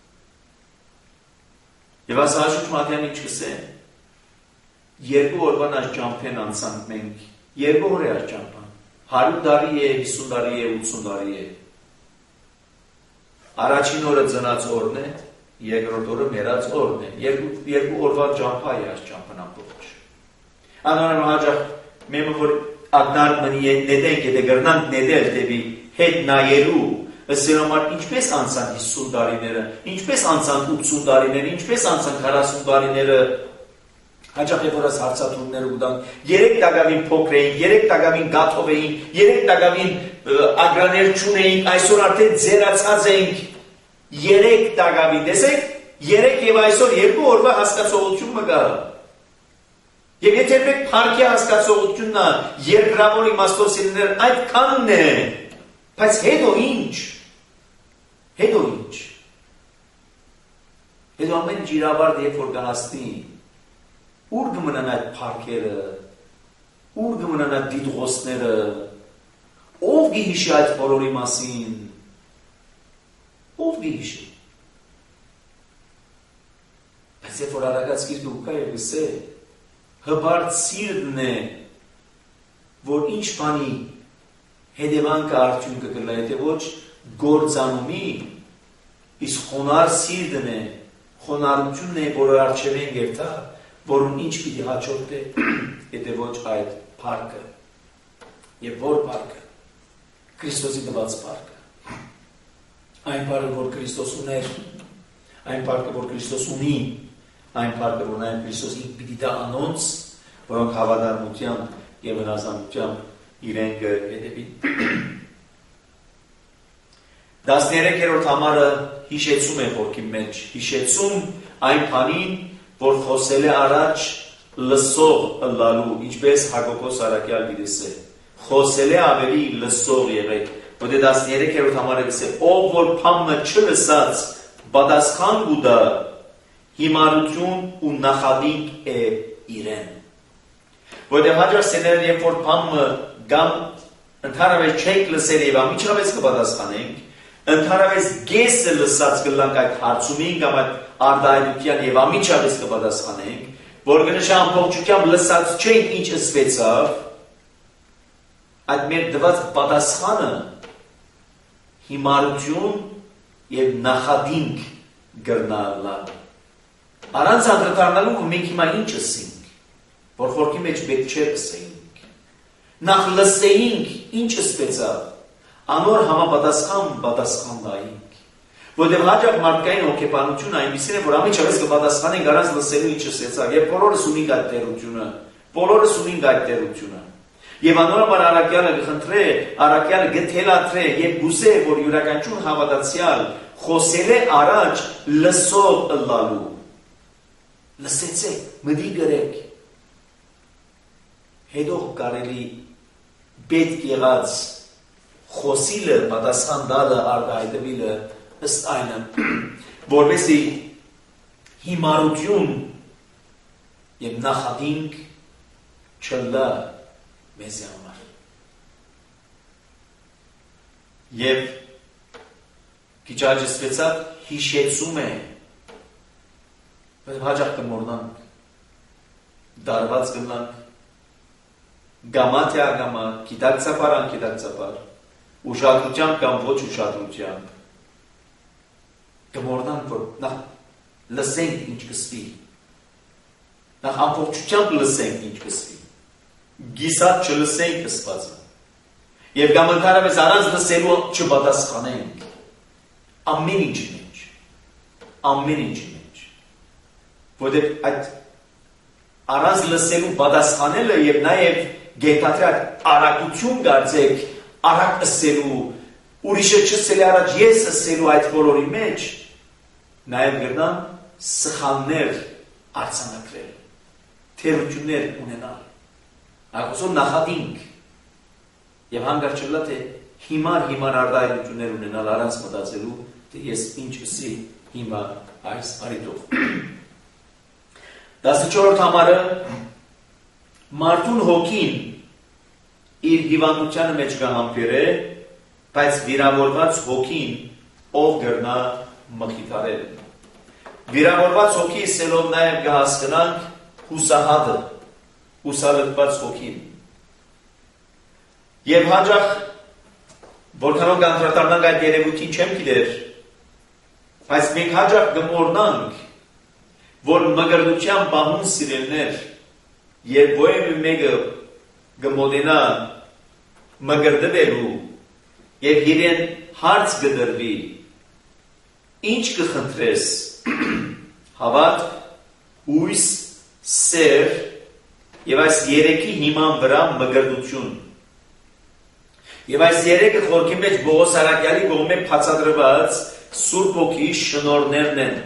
Եվ այս հաշուչ մատյան ինչ կսեն, երկու օրվան այս ճամփեն անցանք մենք, երկու օր է այս ճամփան, հարյուր տարի է, հիսուն տարի է, ութսուն տարի է։ Առաջին օրը ծնած օրն է, երկրորդ օրը մեռած օրն է, երկու, երկու օրվա ճամփա է այս ճամփան ամբողջ։ Անորոշ հաջող մեմը որ ագնար մնի է նետենք, եթե գրնանք նետել դեպի հետ նայելու, ըստ ինչպես անցան հիսուն տարիները, ինչպես անցան ութսուն տարիները, ինչպես անցան քառասուն տարիները, հաճախ է որ այս հարցաթուրները ուտան, երեք տակավին փոքր էին, երեք տակավին գաթով էին, երեք տակավին ագրաներ չունեինք, այսօր արդեն ձերացած էինք, երեք տակավին, տեսեք, երեք և այսօր երկու օրվա հասկացողություն մը գա։ Եվ եթե մեկ փառքի հասկացողությունն է, երկրավոր իմաստով սիրներ, այդքանն է, բայց հետո ինչ, հետո ինչ, հետո ամեն ջիրավարդ երբ որ կհասնի, ուր կմնան այդ փառքերը, ուր կմնան այդ դիտողոսները, ով կհիշի այդ բոլորի մասին, ով կհիշի։ Բայց երբ որ արագած գիրքը ուկա և գսե, հբարդ սիրտն է, որ ինչ բանի հետևանքը արդյունքը կլա, եթե ոչ գործանումի, իսկ խոնար սիրտն է, խոնարությունն է, որը արջև են գերթա, որում ինչ պիտի հաճորդ է, եթե ոչ այդ պարկը, և որ պարկը, Քրիստոսի տված պարկը, այն պարկը, որ Քրիստոս ուներ, այն պարկը, որ Քրիստոս ունի, այն պարկը, որ նայում Քրիստոսի պիտի դա անոնց, որոնք հավատարմությամբ և հնազանդությամբ իրեն կհետևին։ Տասներեքերորդ համարը հիշեցում է խորքի մեջ, հիշեցում այն բանին, որ խոսել է առաջ լսող ըլլալու, ինչպես Հակոբոս Արաքյալ գիտես է, խոսել է ավելի լսող եղեք, որտե տասներեքերորդ համարը գսե, ով որ փամը չլսած պատասխան գուտա, հիմարություն ու նախադինք է իրեն։ Որտե հաջող սեներն երբ որ փամը գամ ընդհանրապես չենք լսել և ամիջապես կպատասխանենք, ընդհանրապես գեսը լսած կլանք այդ հարցումին կամ այդ արդայնության և ամիջապես կպատասխանենք, որ գնշա ամբողջությամբ լսած չենք ինչ ըսվեցավ, այդ մեր դված պատասխանը հիմարություն և նախադինք գրնալա։ Առանց անդրդառնալու մենք հիմա ինչ ըսինք, որ խորքի մեջ պետք չէ ըսեինք, նախ լսեինք ինչ ըսվեցավ, անոր համապատասխան պատասխան դայինք, որտեղ հաճախ մարդկային հոգեբանությունը այնպիսին է, որ ամիջապես կպատասխանենք առանց լսելու ինչ ըսվեցավ, և բոլորս ունենք այդ տերությունը, բոլորս ունենք այդ տերությունը։ Եվ անորոմար Արաքյալը կխնդրե, Արաքյալը գթելատրե և գուսե, որ յուրաքանչյուր հավատացյալ խոսել է առաջ լսող ըլլալու։ Լսեցեք, մտի գրեք։ Հետո կարելի պետք եղած խոսիլը, պատասխան դալը, արտահայտվիլը ըստ այնը, որպեսզի հիմարություն և նախադինք չլա մեզի համար։ Եվ քիչ աջսվեցավ հիշեցում է, հաճախ կմորնանք, դարված կլանք, գամա թե ագամա, գիտակցապար անգիտակցապար, ուշադրությամբ կամ ոչ ուշադրությամբ, կմորնանք, որ նախ լսենք ինչ կսվի, նախ ամբողջությամբ լսենք ինչ կսվի, գիսատ չլսենք ըսվածը, և կամ ընդհանրապես առանց լսելու չպատասխանենք, ամեն ինչի մեջ, ամեն ինչի մեջ, որտեղ այդ առանց լսելու պատասխանելը և նաև գետատրի այդ արագություն գարձեք, արագ ըսելու, ուրիշը չսել է առաջ ես ըսելու այդ բոլորի մեջ, նաև գրնան սխալներ արձանագրել, թերություններ ունենալ, աղուսոն նախադինք, և հանգար չլա, թե հիմար հիմար արդայություններ ունենալ առանց մտածելու, թե ես ինչ ըսի հիմա այս արիտով։ տասնչորրորդ համարը մարդուն հոգին իր հիվանդության մեջ կհամբերե, բայց վիրավորված հոգին ով կրնա մխիթարել։ Վիրավորված հոգի ասելով նաև կհասկանանք հուսահատը, հուսալքված հոգին։ Եվ հաճախ որքանով կանդրադառնանք այդ երևույթին չեմ գիտեր, բայց մենք հաճախ կմոռանանք, որ մգրտության բահուն սիրելներ, երբ որևէ մեկը կմոտենա մգրտվելու եւ իրեն հարց կդրվի, ինչ կխնդրես, հավատ, հույս, սեր եւ այս երեքի հիման վրա մգրտություն։ Եվ այս երեքը խորքի մեջ Պողոս Արաքյալի կողմէ բացատրված Սուրբ Հոգի շնորհներն են։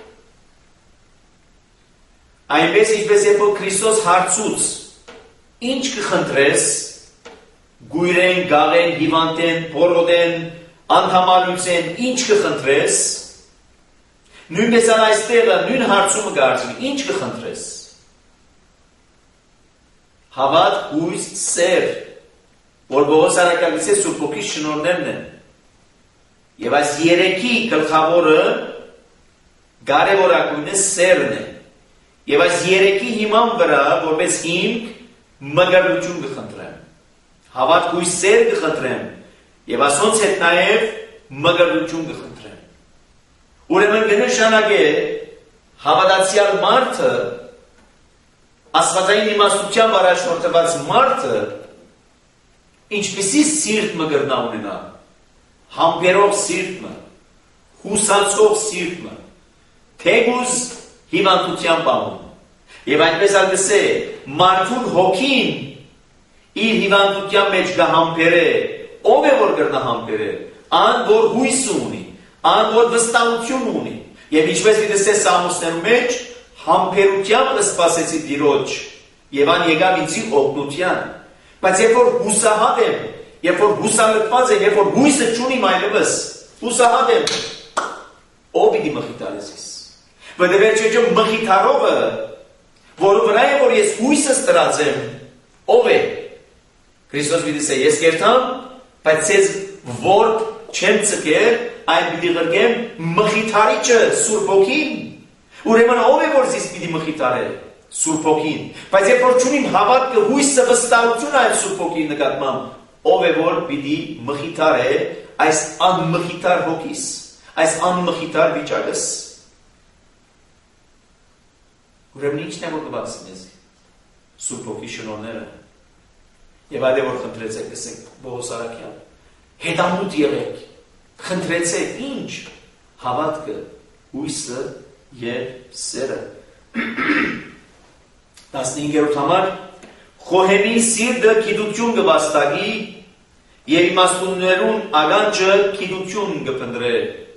Այնպես ինչպես երբ որ Քրիստոս հարցուց ինչ կխնդրես, գույրեն, գաղեն, հիվանդեն, փորոտեն, անդամալուծեն, ինչ կխնդրես, նույնպես ան այստեղը նույն հարցումը գարցվի, ինչ կխնդրես։ Հավատ, հույս, սեր, որ Պողոս Արաքյալից է Սուրբ Հոգի շնորհներն են։ Եվ այս երեքի գլխավորը կարևորագույնը սերն է։ Եվ այս երեքի հիման վրա, որպես հիմք, մգրտություն կխնդրեմ, հավատ հույս սեր կխնդրեմ, եւ ասոնց հետ նաեւ մգրտություն կխնդրեմ։ Ուրեմն կնշանակե հավատացյալ մարդը, աստվածային իմաստությամբ առաջնորդված մարդը, ինչպիսի սիրտ մգրտնա ունենա, համբերող սիրտը, հուսացող սիրտը, թեգուզ հիվանդության բանում։ Եվ այնպես ալգսե, մարդուն հոգին իր հիվանդության մեջ կհամբերե, ով է որ կրնա համբերե, ան որ հույս ունի, ան որ վստահություն ունի, եւ ինչպես դիտեսե Սամոսներու մեջ, համբերությամբ սպասեցի Տիրոջ, եւ ան եկավ ինձի օգնության, բայց երբ որ հուսահատ եմ, երբ որ հուսալքված եմ, երբ որ հույսը չունիմ այլևս, հուսահատ եմ, ով պիտի մխիթարես ես, որտեղ վերջեջը մխիթարողը, որը վրա է, որ ես հույսս տրածեմ, ով է, Քրիստոս պիտի ասե, ես կերտամ, բայց ես որբ չեմ ծկեր, այն պիտի ղրկեմ մխիթարիչը Սուրբ Հոգին, ուրեմն ով է, որ զիս պիտի մխիթարել, Սուրբ Հոգին, բայց երբ որ չունիմ հավատքը, հույսը, վստահությունը այդ Սուրբ Հոգի նկատմամբ, ով է, որ պիտի մխիթարե այս անմխիթար հոգիս, այս անմխիթար վիճակս։ Ուրեմն ինչն է, որ կբացի մեզ Սուրբ Հոգի շնորհները։ Եվ այդ է, որ խնդրեցեք, ասեք Պողոս Արաքյան, հետամուտ եղեք, խնդրեցեք ինչ, հավատքը, հույսը և սերը։ տասնհինգերորդ համար, խոհեմի սիրտը գիտություն կվաստակի և իմաստուններուն ագանջը գիտություն կփնտրե։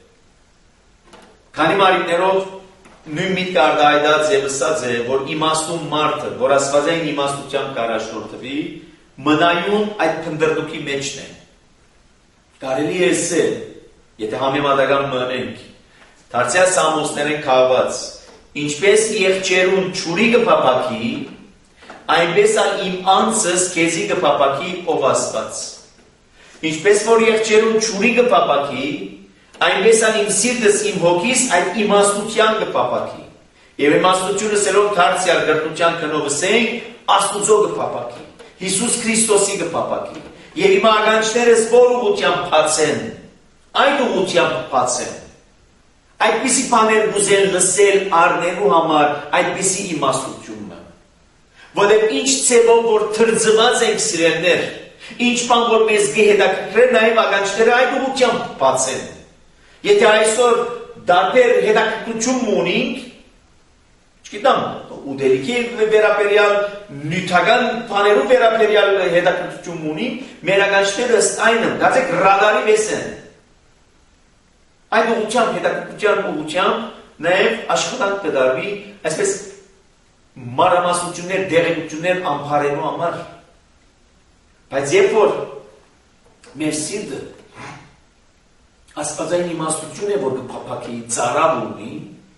Քանի մարիկներով նույն միտքը արտահայտած եւ ասած է, որ իմաստուն մարդը, որ աստվածային իմաստությամբ կառաջնորդվի, մնայուն այդ փնտրտուքի մեջն է։ Կարելի է ասել, եթե համեմատական մնենք, դարձյալ Սամոսներեն քաղված, ինչպես եղջերուն ջուրի կփափակի, այնպես ալ իմ անձս քեզի կփափակի ով Աստված։ Ինչպես որ եղջերուն ջուրի կփափակի, այնպես ալ իմ սիրտս իմ հոգիս այդ իմաստության կփափակի։ Եվ իմաստությունը սելով դարձյալ գրթության քնով ասենք, Աստուծո կփափակի, Հիսուս Քրիստոսի կփափակի։ Եվ իմ ագանջներս որ ուղղությամբ բացեն, այդ ուղղությամբ բացեն։ Այդպիսի բաներ ուզեն լսել առնելու համար այդպիսի իմաստությունը։ Որտեղ ինչ ցեվով որ թրձված ենք սիրելներ, ինչ բան որ մեզ գեհետակրել նաև ագանջները այդ ուղղությամբ բացեն։ Եթե այսօր դարբեր հետաքրքրություն ունենք, չգիտեմ, ուտելիքի վերաբերյալ, նյութական բաներու վերաբերյալ հետաքրքրություն ունենք, մեր ագանջները ըստ այնը, գացեք ռադարի պես են։ Այդ ուղղությամբ, հետաքրքրության ուղղությամբ նաև աշխատանք կդարվի, այսպես մանրամասնություններ, դեղեցություններ ամփարելու համար։ Բայց երբ որ մեր սիրտը աստվածային իմաստություն է, որ կփափակի ծարավ ունի,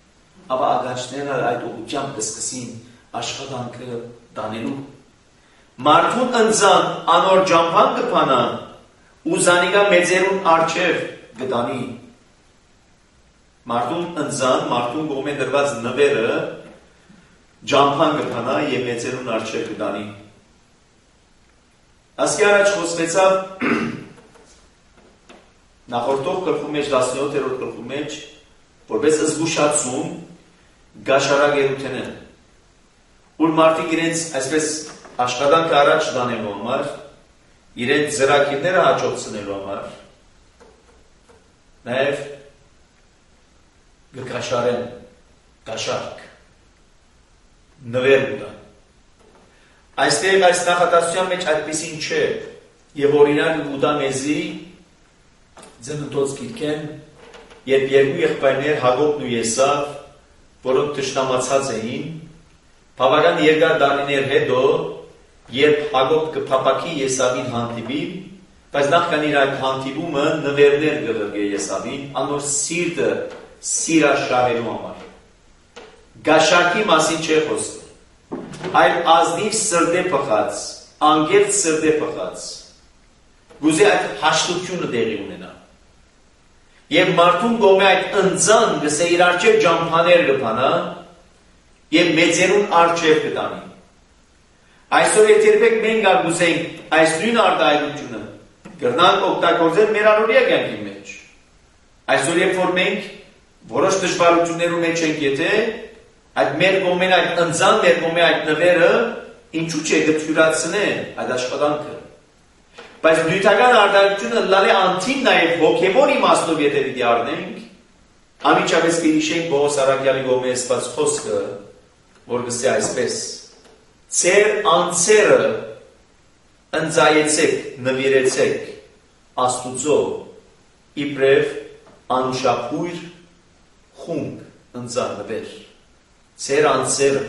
ապա ագանջները այդ ուղղությամբ կսկսին աշխատանքը տանելու։ Մարդուն ընձան անոր ջամփան կփանա ու զանիկա մեծերուն արջև գտանի։ Մարդուն ընձան, մարդուն կողմե դրված նվերը ջամփան կփանա եւ մեծերուն արջև գտանի։ Ասկի առաջ խոսվեցավ նախորդող գլխու մեջ տասնյոթերորդ գլխու մեջ որպես զգուշացում գաշարագերութենը, որ մարդիկ իրենց այսպես աշխատանքը առաջ տանելու համար, իրենց ծրագիրները հաջողցնելու համար, նաև գկաշարեն, գաշարք, նվեր ուտան։ Այստեղ այս նախատասության մեջ այդպիսին չէ, եւ օրինակ ուտա մեզի ձնուտոց գիրքեն, երբ երկու եղբայրներ Հակոբն ու Եսավ, որոնք թշնամացած էին, բավական երկար տարիներ հետո, երբ Հակոբ կփապակի Եսավին հանդիպի, բայց նախքան իր այդ հանդիպումը նվերներ կղրգե Եսավին, անոր սիրտը սիրաշահելու համար։ Գաշարքի մասին չէ խոսքը, այլ ազնիվ սրտե պխած, անգերտ սրտե պխած, գուզե այդ հաշտությունը տեղի ունենա։ Եվ մարդուն գոմե այդ ընձան գսե իր արջև ջամփաներ կփանա եւ մեծերուն արջև կտանի։ Այսօր երբեք մենք գուզենք այս նույն արտահայտությունը կրնանք օգտագործել մեր առօրյա կյանքի մեջ։ Այսօր երբ որ մենք որոշ դժվարություններու մեջ ենք, եթե այդ մեր կողմեն այդ ընձան, մեր կողմեն այդ նվերը ինչու՞ չէ գթյուրացնե այդ աշխատանքը։ Բայց նյութական արտահայտությունը լալի անթին նաև հոգևոր իմաստով եթե պիտի առնենք, անմիջապես կհիշենք Պողոս առաքյալի կողմէ ասված խոսքը, որ գսե այսպես. Ձեր անձերը ընձայեցեք, նվիրեցեք Աստուծո իբրև անուշափույր խումբ ընձանվեր։ Ձեր անձերը,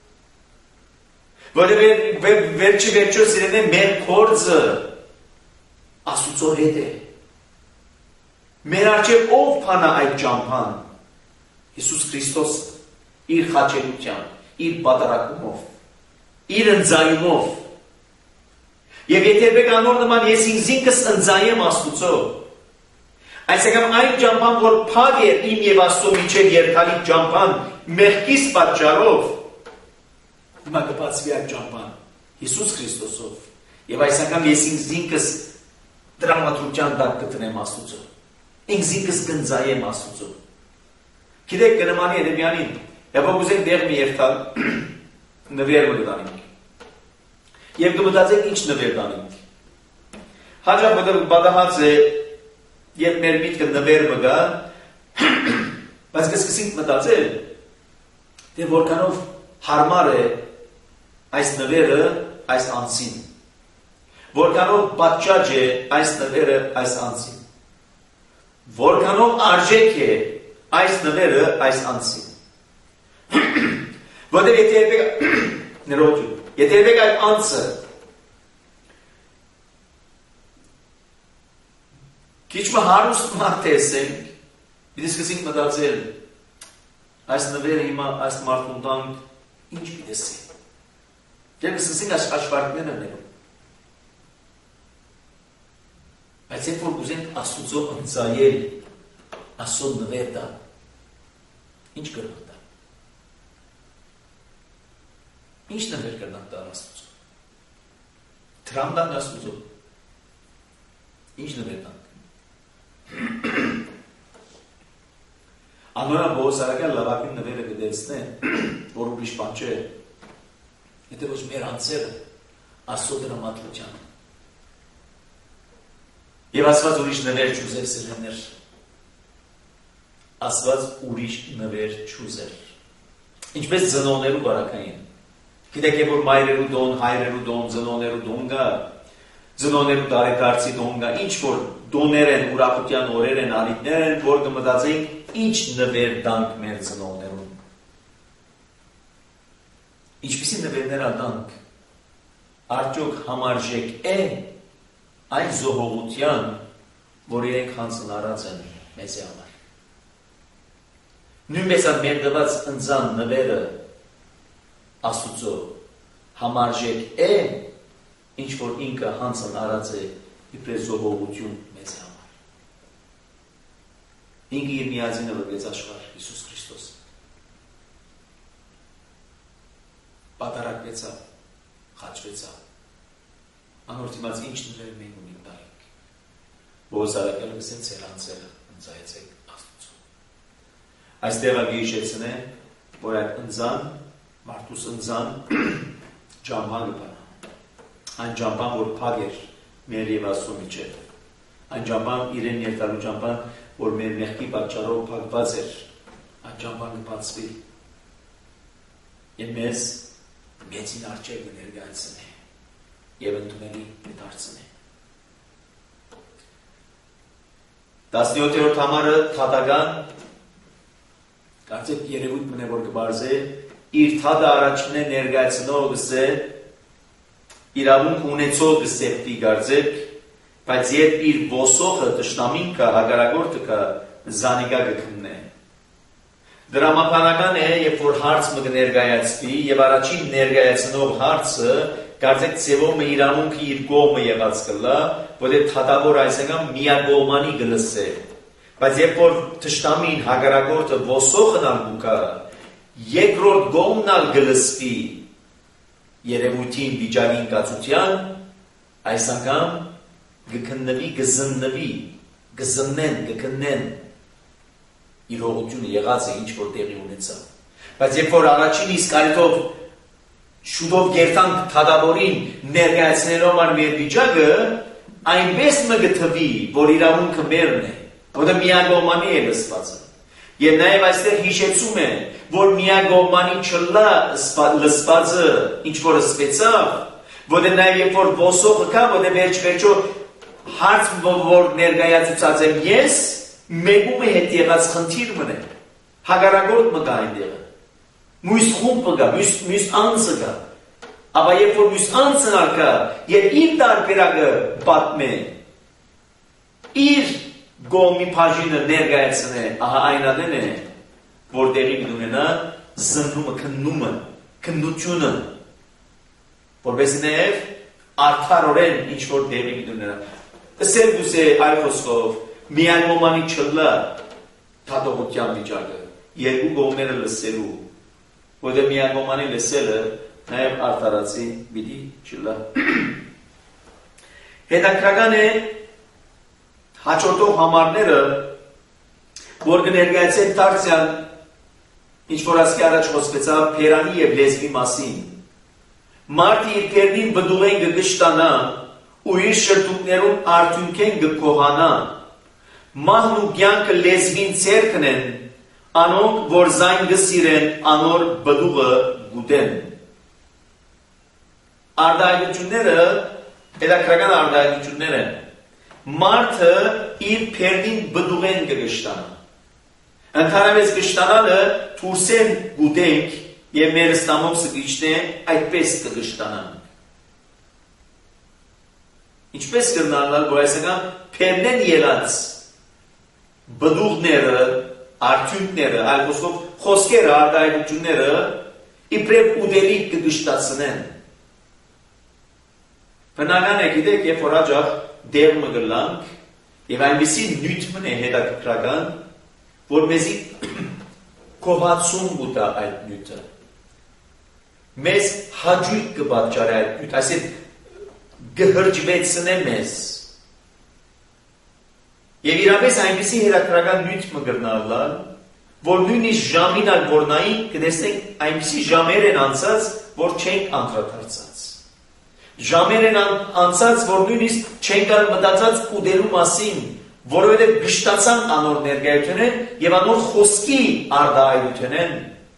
որովհետև վերջի վերջո սիրելիներ մեր փորձը Աստուծո հետ է։ Մեր արջև ով փանա այդ ջամփան։ Հիսուս Քրիստոսը իր խաչելությամբ, իր բادرակումով, իր ընձայումով։ Եվ եթե եք անոր նման ես ինքս ընձայեմ Աստուծո, այսինքն այն ջամփան, որ փակ է իմ եւ Աստծո միջեւ երկալի ջամփան, մեղքիս պատճառով, հիմա կբացվի այդ ջամփան Հիսուս Քրիստոսով։ Եվ այսինքն ես ինքս դրամատրության տակ կտնեմ Աստուծո։ Ինքս ինքս կընձայեմ Աստուծո։ Գիտեք կնմանի Երեմիանին, եւ ոգուզենք դեղ մի երթալ նվեր մտանինք։ Եվ կմտածենք ինչ նվեր տանինք։ Հաջող բադահած է, երբ մեր միտքը նվեր մգա, բայց կսկսենք մտածել, թե որքանով հարմար է այս նվերը այս անձին։ Որքանով պատճաճ է այս նվերը այս անձին։ Որքանով արժեք է այս նվերը այս անձին։ Որտեղ եթե եք ներողություն, եթե եք այդ անձը քիչ մը հարուստ մարդ տեսենք, պիտի սկսենք մտածել, այս նվերը հիմա այս մարդուն տանք ինչ պիտի ասի։ Եվ սկսենք այս հաշվարկները ներում։ Բայց երբ որ կուզենք Աստուծո ընձայել, Աստծո նվեր տալ, ինչ կրնանք տալ։ Ինչ նվեր կրնանք տալ Աստուծո։ Տրամ տանք Աստուծո։ Ինչ նվեր տանք։ Անորը Պողոս առաքյալ լավագույն նվերը կդերցնե, որ ուրիշ բան չէ, եթե ոչ մեր անձերը Աստծո դրամատրության։ Եվ ասված ուրիշ նվեր չուզեր սիրելիներ, ասված ուրիշ նվեր չուզեր։ Ինչպես ծնողներու բարակային։ Գիտեք որ մայրերու դոն, հայրերու դոն, ծնողներու դոն գա, ծնողներու տարեդարձի դոն գա, ինչ որ դոներ են, ուրախության օրեր են, արիտներ են, որ կմտածենք ինչ նվեր տանք մեր ծնողներուն։ Ինչպիսի նվերներ ատանք, արդյոք համարժեք է այն զոհողության, որ իրենք հանձնարած են մեզի համար։ Նույնպես այդ մեր տված ընձան նվերը Աստուծո համարժեք է ինչ որ ինքը հանցն արած է իբրև զոհողություն մեզ համար։ Ինքը իր միածինը վրվեց աշխարհ Հիսուս Քրիստոս։ Պատարակվեցավ, խաչվեցավ։ Անոր դիմաց ինչ նվեր մենք ունենք տալինք։ Բոհոս արաքյալը գսեն ծեր անձերը, ընձայեցեք Աստծուն։ Այստեղ գիշեցն է, որ այդ ընձան, մարդուս ընձան ջամբան կպանա։ Այն ջամբան, որ փակ էր մեր և Աստծո միջև։ Այն ջամբան իրեն երթալու ջամբան, որ մեր մեղքի պատճառով փակված էր, այն ջամբան կբացվի եւ մեզ մեծին արջև կներկայացնի եւ ընդունելի կդարձնի։ տասնյոթերորդ համարը թադական կարծեք երևույթ մնե որ կբարձե իր թադը առաջինը ներկայացնող գսե իրավունք ունեցող գսեպտի կարծեք, բայց երբ իր ոսողը տշնամին կա, հագարագորդը կա, զանիկա կքննե։ Դրամապանական է, երբ որ հարց մը կներկայացվի եւ առաջին ներկայացնող հարցը կարծեք ծևոմը իրավունքը իր կողմը եղած կլա, որտեղ թադավոր այսինքն միագողմանի գլսե։ Բայց երբ որ տշնամին հագարագորդը ոսողն ալգուկա, երկրորդ կողմն ալ գլսվի երևույթին վիճակին կացության, այս անգամ գքննվի, գզննվի, գզննեն, գքննեն իրողությունը եղած է ինչ որ տեղի ունեցավ։ Բայց երբ որ առաջին իսկ արիտով շուտով գերտանք թադավորին ներկայացնելով ան մեր վիճակը, այնպես մը գթվի, որ իրավունքը մերն է, որը միագողմանի է լսվածը։ Եվ նաև այստեղ հիշեցում է, որ միագողմանի չլա լսվածը, ինչ որ ըսվեցավ, որը նաև երբ որ ոսողը կա, որը վերջ վերջո հարց որ ներկայացուցած եմ ես, մեկում է հետ եղած խնդիր մնե, հագարագորդ մը կա այնտեղը, մույս խումբը կա, մույս անձը կա, ապա երբ որ մույս անձն արկա, և իր տարբերակը պատմե, իր գոմի բաժինը ներկայացնե, ահա այն ադեն է, որ տեղի կունենա զննումը, քննումը, քննությունը, որպես նաև արդարորեն ինչ որ տեղի կունենա։ Ըսել գուսե այլ խոսքով միանգոմանի չլա թադողության վիճակը, երկու կողմերը լսելու, որտեղ միանգոմանի լսելը նաև արդարացի պիտի չլա։ Հետաքրքրական է հաջորդող համարները, որ կներկայացեն դարձյալ ինչ որ ասկի առաջ խոսվեցավ փերանի և լեզվի մասին։ Մարդը իր փերնին բդուղեն կգշտանա ու իր շրտուկներում արդյունքեն կկողանա։ Մահն ու կյանքը լեզվին ցերկն են, անոնք որ զայն կսիրեն, անոր բդուղը գուտեն։ Արտահայտությունները հետաքրքրական արտահայտություններ են։ Մարդը իր փերնին բդուղեն կգշտանա։ Ընդհանրապես գշտանալը թուրսեն գուտենք և մեր ստամով սգիչն է այդպես կգշտանանք։ Ինչպես կրնալալ, որ այսական փերնեն ելած բդուղները, արդյունքները, այլ խոսքով խոսքերը, արտահայտությունները իբրև ուտելիք կգշտացնեն։ Բնական է գիտեք, երբ որ հաջող դեր մը գլանք և այնպիսի նյութ մն է հետաքրքրական, որ մեզի կողացում գուտա այդ նյութը։ Մեզ հաջույք կպատճառի այդ նյութ, այսինքն կհրջվեցնե մեզ։ Եվ իրապես այնպիսի հետաքրքրական նյութ մը գրնալալ, որ նույնիսկ ժամին ալ որնային կտեսնենք այնպիսի ժամեր են անցած, որ չենք անդրադարձած։ Ժամեր են անցած, որ նույնիսկ չենք մտածած ուտելու մասին, որովհետև գշտացան անոր ներկայություն են և անոր խոսքի արտահայտություն են։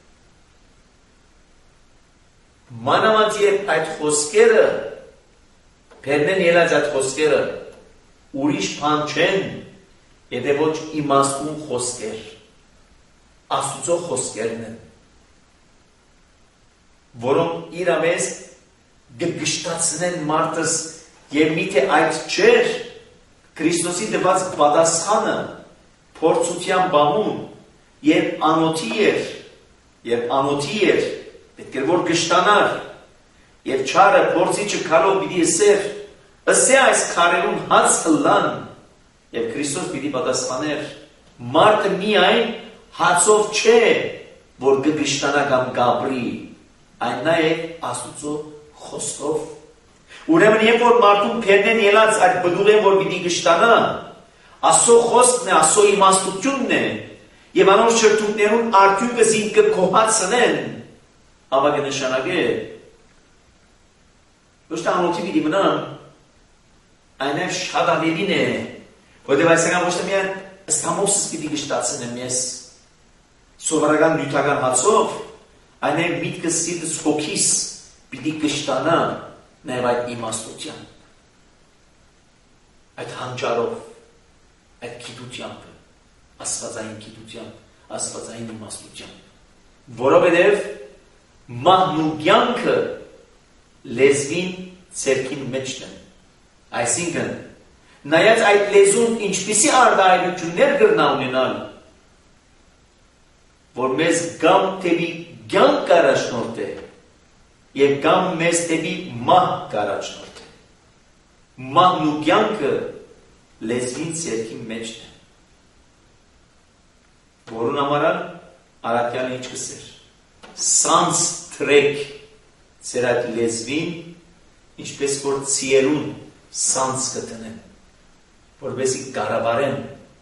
Մանավանդ երբ այդ խոսքերը, փերնեն ելած այդ խոսքերը ուրիշ բան չեն, եթե ոչ իմաստուն խոսքեր, Աստուծո խոսքերն են, որոնք իրապես գգշտացնեն մարդս և միթե այդ չէր Քրիստոսի տված պատասխանը փորձության բամում, երբ անոթի էր, երբ անոթի էր, պետք է որ գշտանար, Եվ չարը փորձիչը քալով պիտի ասեր, ըսե այս քարերուն հաց ըլլան, եւ Քրիստոս պիտի պատասխաներ, մարդը միայն հացով չէ, որ կգշտանա կամ գաբրի, այն նաեւ Աստուծո խոսքով։ Ուրեմն երբ որ մարդուն փերնեն ելած այդ բդուղեն, որ պիտի գշտանա, Աստծո խոսքն է, Աստծո իմաստությունն է, եւ անոր շրթունքներուն արդյունքը զինք կկոհացնեն, ապա կնշանակե ոչ թե անօթի պիտի մնան, այնև շատ ավելին է, որտեղ այսինքն ոչ թե միայն ստամոքսս պիտի գշտացնեմ ես սովորական նյութական հացով, այնև միտքս սիրտս հոգիս պիտի գշտանա նաև այդ իմաստության, այդ հանճարով, այդ գիտությամբ, աստվածային գիտությամբ, աստվածային իմաստությամբ, որովհետև մահն ու կյանքը լեզվին ցերքին մեջն են, այսինքն նայած այդ լեզուն ինչպիսի արտահայտություններ կրնա ունենալ, որ մեզ կամ թեպի կյանք կառաջնորդ է եւ կամ մեզ թեպի մահ կառաջնորդ է, մահն ու կյանքը լեզվին ցերքին մեջն է, որուն համար Արաքյալը ինչ կսեր, սանց թրեք ծեր այդ լեզվին, ինչպես որ ծիերուն սանց կտնեն, որպեսի կարաբարեն,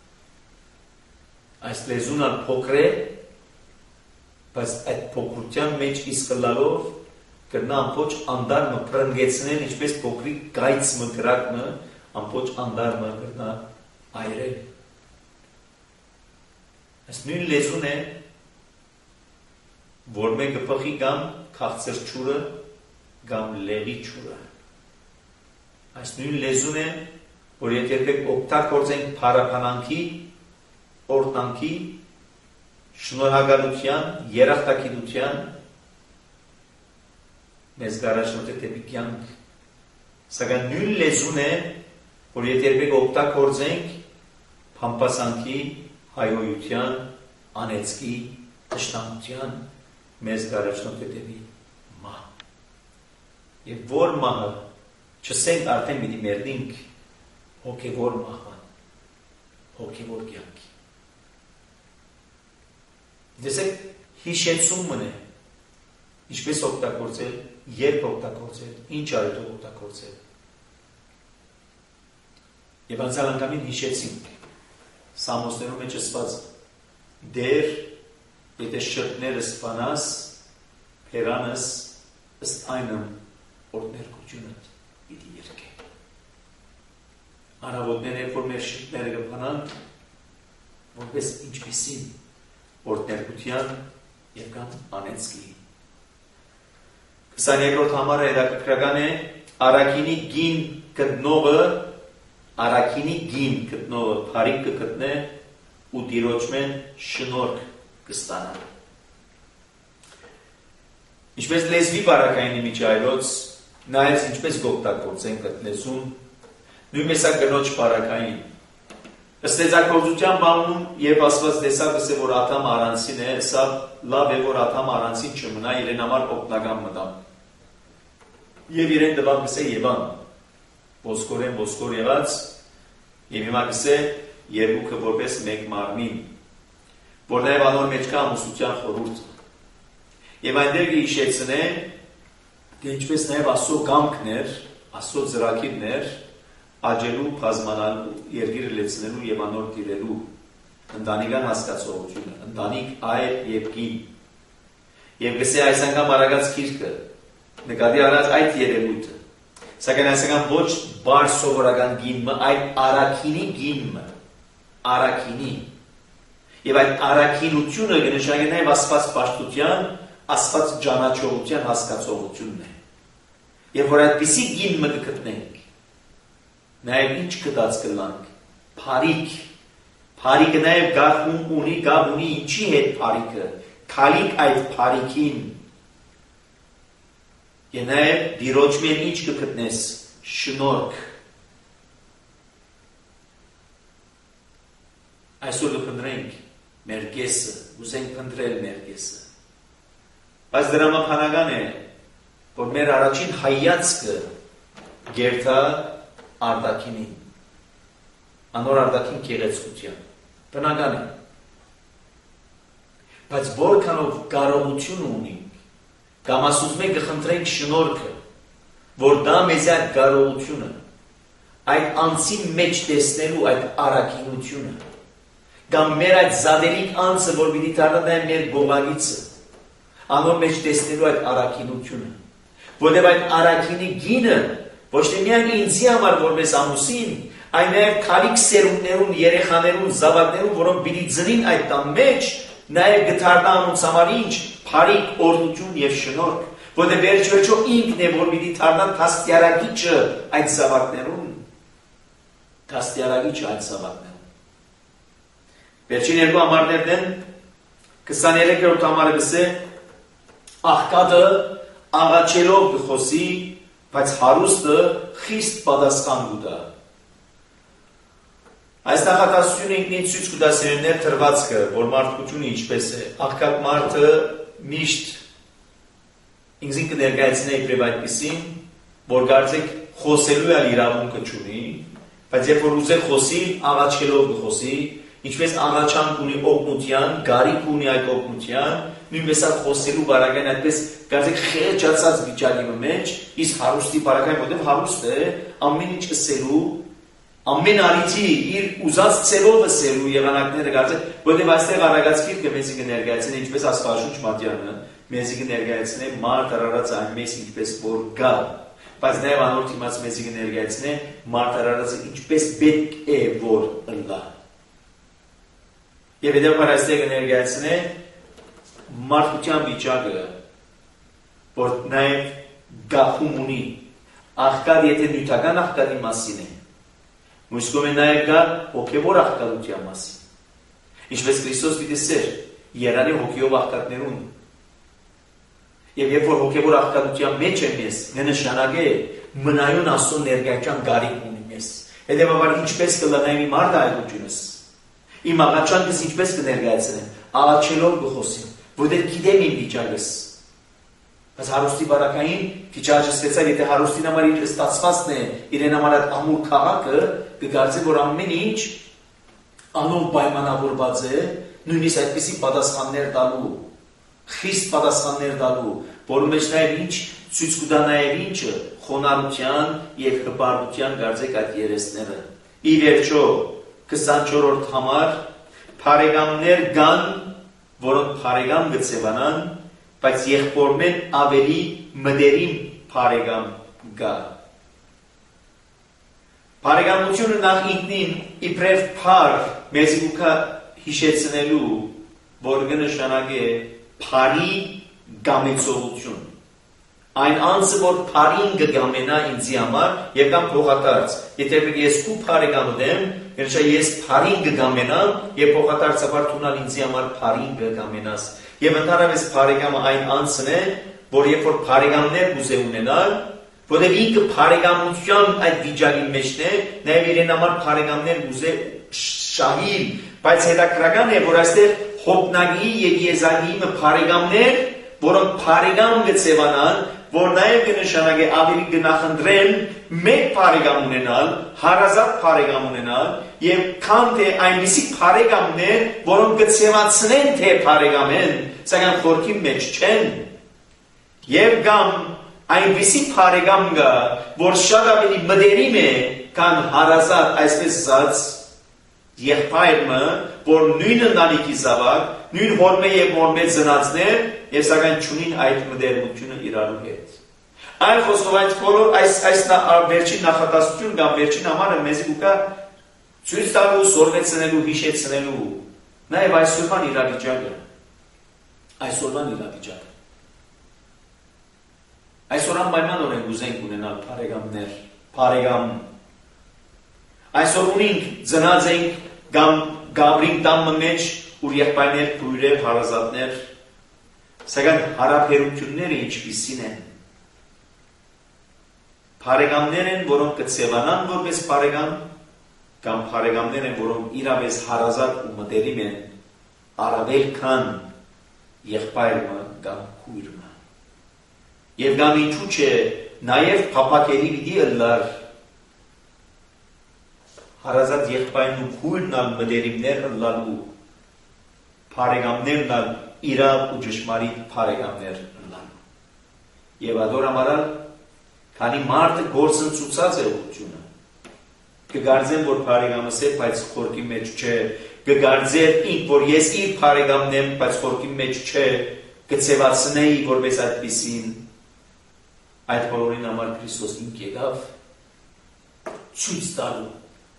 այս լեզուն ալ փոքր է, բայց այդ փոքրության մեջ իսկլալով կրնա ամպոչ անդարմը պրնգեցնեն, ինչպես փոքրիկ գայցմը գրակմը, ամպոչ անդարմը կրնա այրել։ Այս նույն լեզուն է, որ մեկը պխի կամ քաղցր չուրը, կամ լեղի չուրը։ Այս նույն լեզուն է, որ եթե երբեք օգտագործենք փառաբանանքի, օրհնանքի, շնորհակալության, երախտագիտության, մեզ գարաշնորհ է դեպի կյանք։ Սակայն նույն լեզուն է, որ եթե երբեք օգտագործենք փամփասանքի, հայհոյության, անեծքի, թշնամության, մեզ գարաշնորհ է դեպի մահ։ Եվ որ մահը չսենք արդեն պիտի մեռնենք հոգևոր մահվան, հոգևոր կյանքի։ Դեսեք հիշեցումն է, ինչպես օգտագործել, երբ օգտագործել, ինչ արետով օգտագործել։ Եվ անցյալ անգամին հիշեցինք, Սամոսներում մեջ ասված դեր, եթե շրտները սպանաս, փերանս ըստ այնմ օրդներկությունդ պիտի երկե։ Արավոտները, որ մեր շրտները կփանան, որպես ինչպիսին օրդներկության և կամ անեցքի։ քսաներորդ համարը հետաքրքրական է Արաքինի գին գտնողը, Արաքինի գին գտնողը փարիկ կգտնե ու տիրոջմեն շնորհք կստանա։ Ինչպես լեզվի բարակայինի միջայլոց, նայած ինչպես կօգտագործենք այդ լեզուն, նույնպես է կնոջ բարակային։ Ըստ ստեղծագործության բանվում, երբ Աստված տեսավ, ասե որ Ադամ առանցին է, սա լավ է, որ Ադամ առանցին չմնա, իրեն համար օգնական մտա։ Եվ իրեն տվավ գսե Եվան, ոսկորեն ոսկոր եղած, եւ հիմա գսե երկուքը որպես մեկ մարմին, որ նաև անոր մեջ կա ամուսնության խորհուրդը։ Եվ այնտեղ հիշեցնե, թե ինչպես նաև Աստծո կամքներ, Աստծո ծրագիրներ, աճելու, բազմանալու, երկիրը լեցնելու եւ անոր տիրելու, ընտանիքան հասկացողությունը, ընտանիք այր եւ կին։ Եվ գսե այս անգամ արագած գիրքը, նկատի առած այդ երևույթը, սակայն այս անգամ ոչ բար սովորական գինը, այլ Արաքինի գինը, Արաքինի։ Եվ այդ արաքինությունը կնշանակի նաև Աստված պաշտության, Աստված ճանաչողության հասկացողությունն է։ Եվ որ այդպիսի գինը կգտնենք, նաև ինչ կդած կլանք, փարիկ, փարիկը նաև գաղում ունի, գաղ ունի ինչի հետ փարիկը, քալիկ այդ փարիկին, և նաև դիրոջմեն ինչ կգտնես, շնորհք։ Այսօր կփնտրենք մեր կեսը, ուզենք փնտրել մեր կեսը։ Բայց դրա մապանական է, որ մեր առաջին հայացքը գերտա արտաքինին, անոր արտաքին գեղեցկության, բնական է, բայց որքանով կարողություն ունենք, կամ ասում ենք կխնդրենք շնորհքը, որ դա մեզ այդ կարողությունը, այդ անձի մեջ տեսնելու այդ առաքինությունը, կամ մեր այդ զադերիկ անձը, որ պիտի դառնա մեր գողագիծը, անոր մեջ տեսնելու այդ առաքինությունը, որտեղ այդ առաքինի գինը ոչ թե միայն ինձի համար որպես ամուսին, այլ նաև քալիք սերունդներուն, երեխաներուն, զավակներուն, որոնք պիտի ծնին այդ տան մեջ, նաև գտարնա անոնց համար ինչ, փարիք, օրհնություն եւ շնորհք, որտեղ վերջ-վերջո ինքն է, որ պիտի դառնա դաստիարակիչը այդ զավակներուն, դաստիարակիչը այդ զավակներուն։ Վերջին երկու համարներն են, քսաներեքերորդ համարը գսե, աղքատը աղաչելով կխոսի, բայց հարուստը խիստ պատասխան կուտա։ Այս նախատասությունը ինքնին ցույց կտա սերունդներ թրվածքը, որ մարդկությունը ինչպես է, աղքատ մարդը միշտ ինքզին կներկայացնե իբրև այդպիսին, որ կարծեք խոսելու է իրավունքը չունի, բայց երբ որ ուզե խոսի, աղաչելով կխոսի, ինչպես աղաչանք ունի օգնության, գարիք ունի այդ օգնության, նույնպես այդ խոսելու բարակային այդպես կարծեք խեղճացած վիճակի մեջ, իսկ հարուստի բարակային, որտեղ հարուստ է, ամեն ինչ ասելու, ամեն արիթի իր ուզած ցերով ասելու եղանակները կարծեք, որտեղ այստեղ Արագած գիրքը մեզի կներկայացնի, ինչպես Աստվածաշունչ Մատյանը մեզի կներկայացնի մարդ արարած այնպես ինչպես որ գա, բայց նաև անոր դիմաց մեզի կներկայացնի մարդ արարածը ինչպես պետք է որ ըլլա։ Եվ հետևաբար այստեղ կներկայացնի մարդկության վիճակը, որ նաև գախում ունի, աղքատ եթե նյութական աղքատի մասին է, մյուս կողմը նաև կա հոգևոր աղքատության մասին, ինչպես Քրիստոս պիտի սեր եռանի հոգիով աղքատներուն, եւ երբ որ հոգևոր աղքատության մեջ է մեզ, նշանակե մնայուն Աստծո ներկայության գարիք ունի մեզ, հետևաբար ինչպես կլնայ մի մարդ այլությունս, իմ աղաչանքս ինչպես կներկայացնեմ, աղաչելով կխոսեմ, որտեղ գիտեմ իմ վիճակս, բայց հարուստի բարակային վիճակը ստեցար, եթե հարուստին համար իր ստացվածն է, իրեն համար այդ ամուր քաղաքը, կգործի, որ ամեն ինչ անով պայմանավորված է, նույնիսկ այդպիսի պատասխաններ տալու, խիստ պատասխաններ տալու, որում մեջ նաև ինչ ցույց կտա նաև ինչը խոնարհության եւ հպարտության գարձեք այդ երեսները։ Ի վերջո քսանչորրորդ համար փարեգամներ կան, որոնք փարեգամ գծեվանան, բայց եղբորմեն ավելի մդերիմ փարեգամ գա։ Փարեգամությունը նախ ինքնին իբրև փար մեզի ուքա հիշեցնելու, որ կնշանակե փարի գամեցողություն։ Այն անձը, որ փարին կգամենա ինձի համար եւ կամ փոխադարձ, եթե ես քու փարեգամ ունեմ, Երբ ես փարին կգամենամ եւ փոխադարձաբար թունալ ինձի համար փարին կգամենաս։ Եվ ընդհանրապես փարեգամը այն անձն է, որ երբ որ փարեգամներ կուզե ունենալ, որտեղ ինքը փարեգամության այդ վիճակի մեջն է, նաեւ իրեն համար փարեգամներ կուզե շահիլ, բայց հետաքրական է, որ այստեղ Հոգնագի եւ Եզակիի փարեգամներ, որոնք փարեգամ կծեվանան, որ նաև կնշանակե ավելի գնախնդրեն մեկ փարեգամ ունենալ, հարազատ փարեգամ ունենալ եւ քան թե այնպիսի փարեգամներ, որոնք կցեվացնեն թե փարեգամ են, սակայն խորքի մեջ չեն։ Եվ կամ այնպիսի փարեգամ կա, որ շատ ավելի մդերիմ է, քան հարազատ, այսպես ասած, եղբայրը, որ նույն ընտանիքի զավակ, նույն հորմե եւ մորմե ծնածներ, եւ սակայն չունին այդ մդերմությունը իրարու հետ։ Այն խոսքով այդ բոլոր այս այս վերջին նախատասություն կամ վերջին համարը մեզ ուկա ցույց տալու, սորվեցնելու, հիշեցնելու, նաեւ այսօրվան իրավիճակը, այսօրվան իրավիճակը։ Այսօրան պայման ունենք ուզենք ունենալ փարեգամներ, փարեգամ։ Այսօր ունենք ծնած ենք կամ գաբրին տամը մեջ ուր եղբայրներ, քույրեր, հարազատներ, սակայն հարաբերությունները ինչպիսին են։ Փարեգամներ են, որոնք կցեվանան որպես փարեգամ, կամ փարեգամներ են, որոնք իրավես հարազատ ու մտերիմ են, առավել քան եղբայրը կամ քույրը։ Եվ դա ինչու չէ, նաև փափակելի պիտի ըլլար հարազատ եղբայրն ու քույրն ալ մտերիմներ ըլլալու, բարեկամներն ալ իրավ ու ճշմարիտ բարեկամներ ըլլալու։ Եվ ադոր համարալ, քանի մարդը գործընծուցած է ուղղությունը, կգարձեմ, որ բարեկամս է, բայց խորքի մեջ չէ, կգարձեր ինք, որ ես իր բարեկամն եմ, բայց խորքի մեջ չէ, կցևացնեի, որպես այդպիսին, այդ բոլորին համար Քրիստոս ինք եկավ ցույց տալու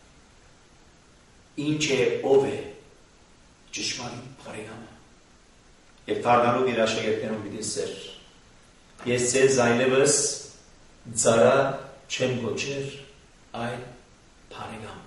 ինչ է, ով է ճշմարիտ բարեկամը եւ դառնալու իր աշակերտներուն պիտի սեր։ Ես ձեզ այլևս ծառա չեմ գոչեր, այլ բարեկամ։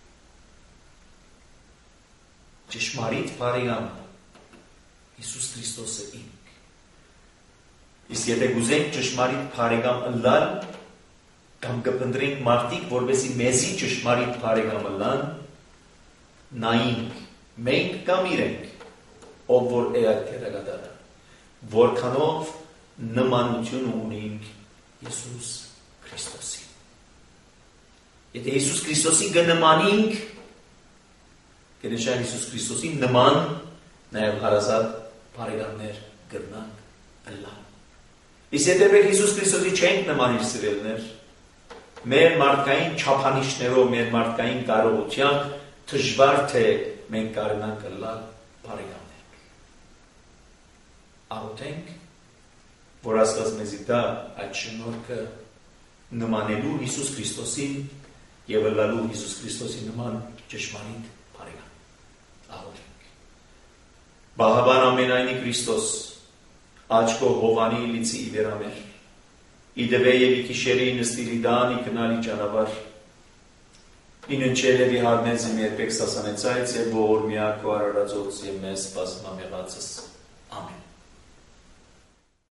Ճշմարիտ բարեկամը Հիսուս Քրիստոսը ինք։ Իսկ եթե գուզենք ճշմարիտ բարեկամ ըլլալ, կամ կփնտրենք մարդիկ, որպեսզի մեզի ճշմարիտ բարեկամ ըլլան, նայենք, մենք կամ իրենք, ով որ է այդ քերակատարը, որքանով նմանություն ունենք Հիսուս Քրիստոսի։ Եթե Հիսուս Քրիստոսի կնմանենք, կնշան Հիսուս Քրիստոսի նման, նաև հարազատ բարեկամներ կգրնանք ըլլալ։ Իսկ եթե մենք Հիսուս Քրիստոսի չենք նման իր սիրելիներ, մեր մարդկային չափանիշներով, մեր մարդկային կարողությամբ դժվար թե մենք կարողանանք ըլլալ բարեկամներ։ Աղոթենք, որ Աստված մեզի տա այդ շնորհքը նմանելու Հիսուս Քրիստոսին եւ ըլլալու Հիսուս Քրիստոսի նման ճշմարիտ բարեկամ։ Աղոթենք։ Բահաբան ամենայնի Քրիստոս Աչքո հովանի լիցի իվերամեր, իդվե և իքիշերի նստիրի դան իքնալի ճանավար, ինընչել և իհարնեց իմ երբեք սասանեցայց և որ միակ ու արարածոց և մեզ պասմամեղացս։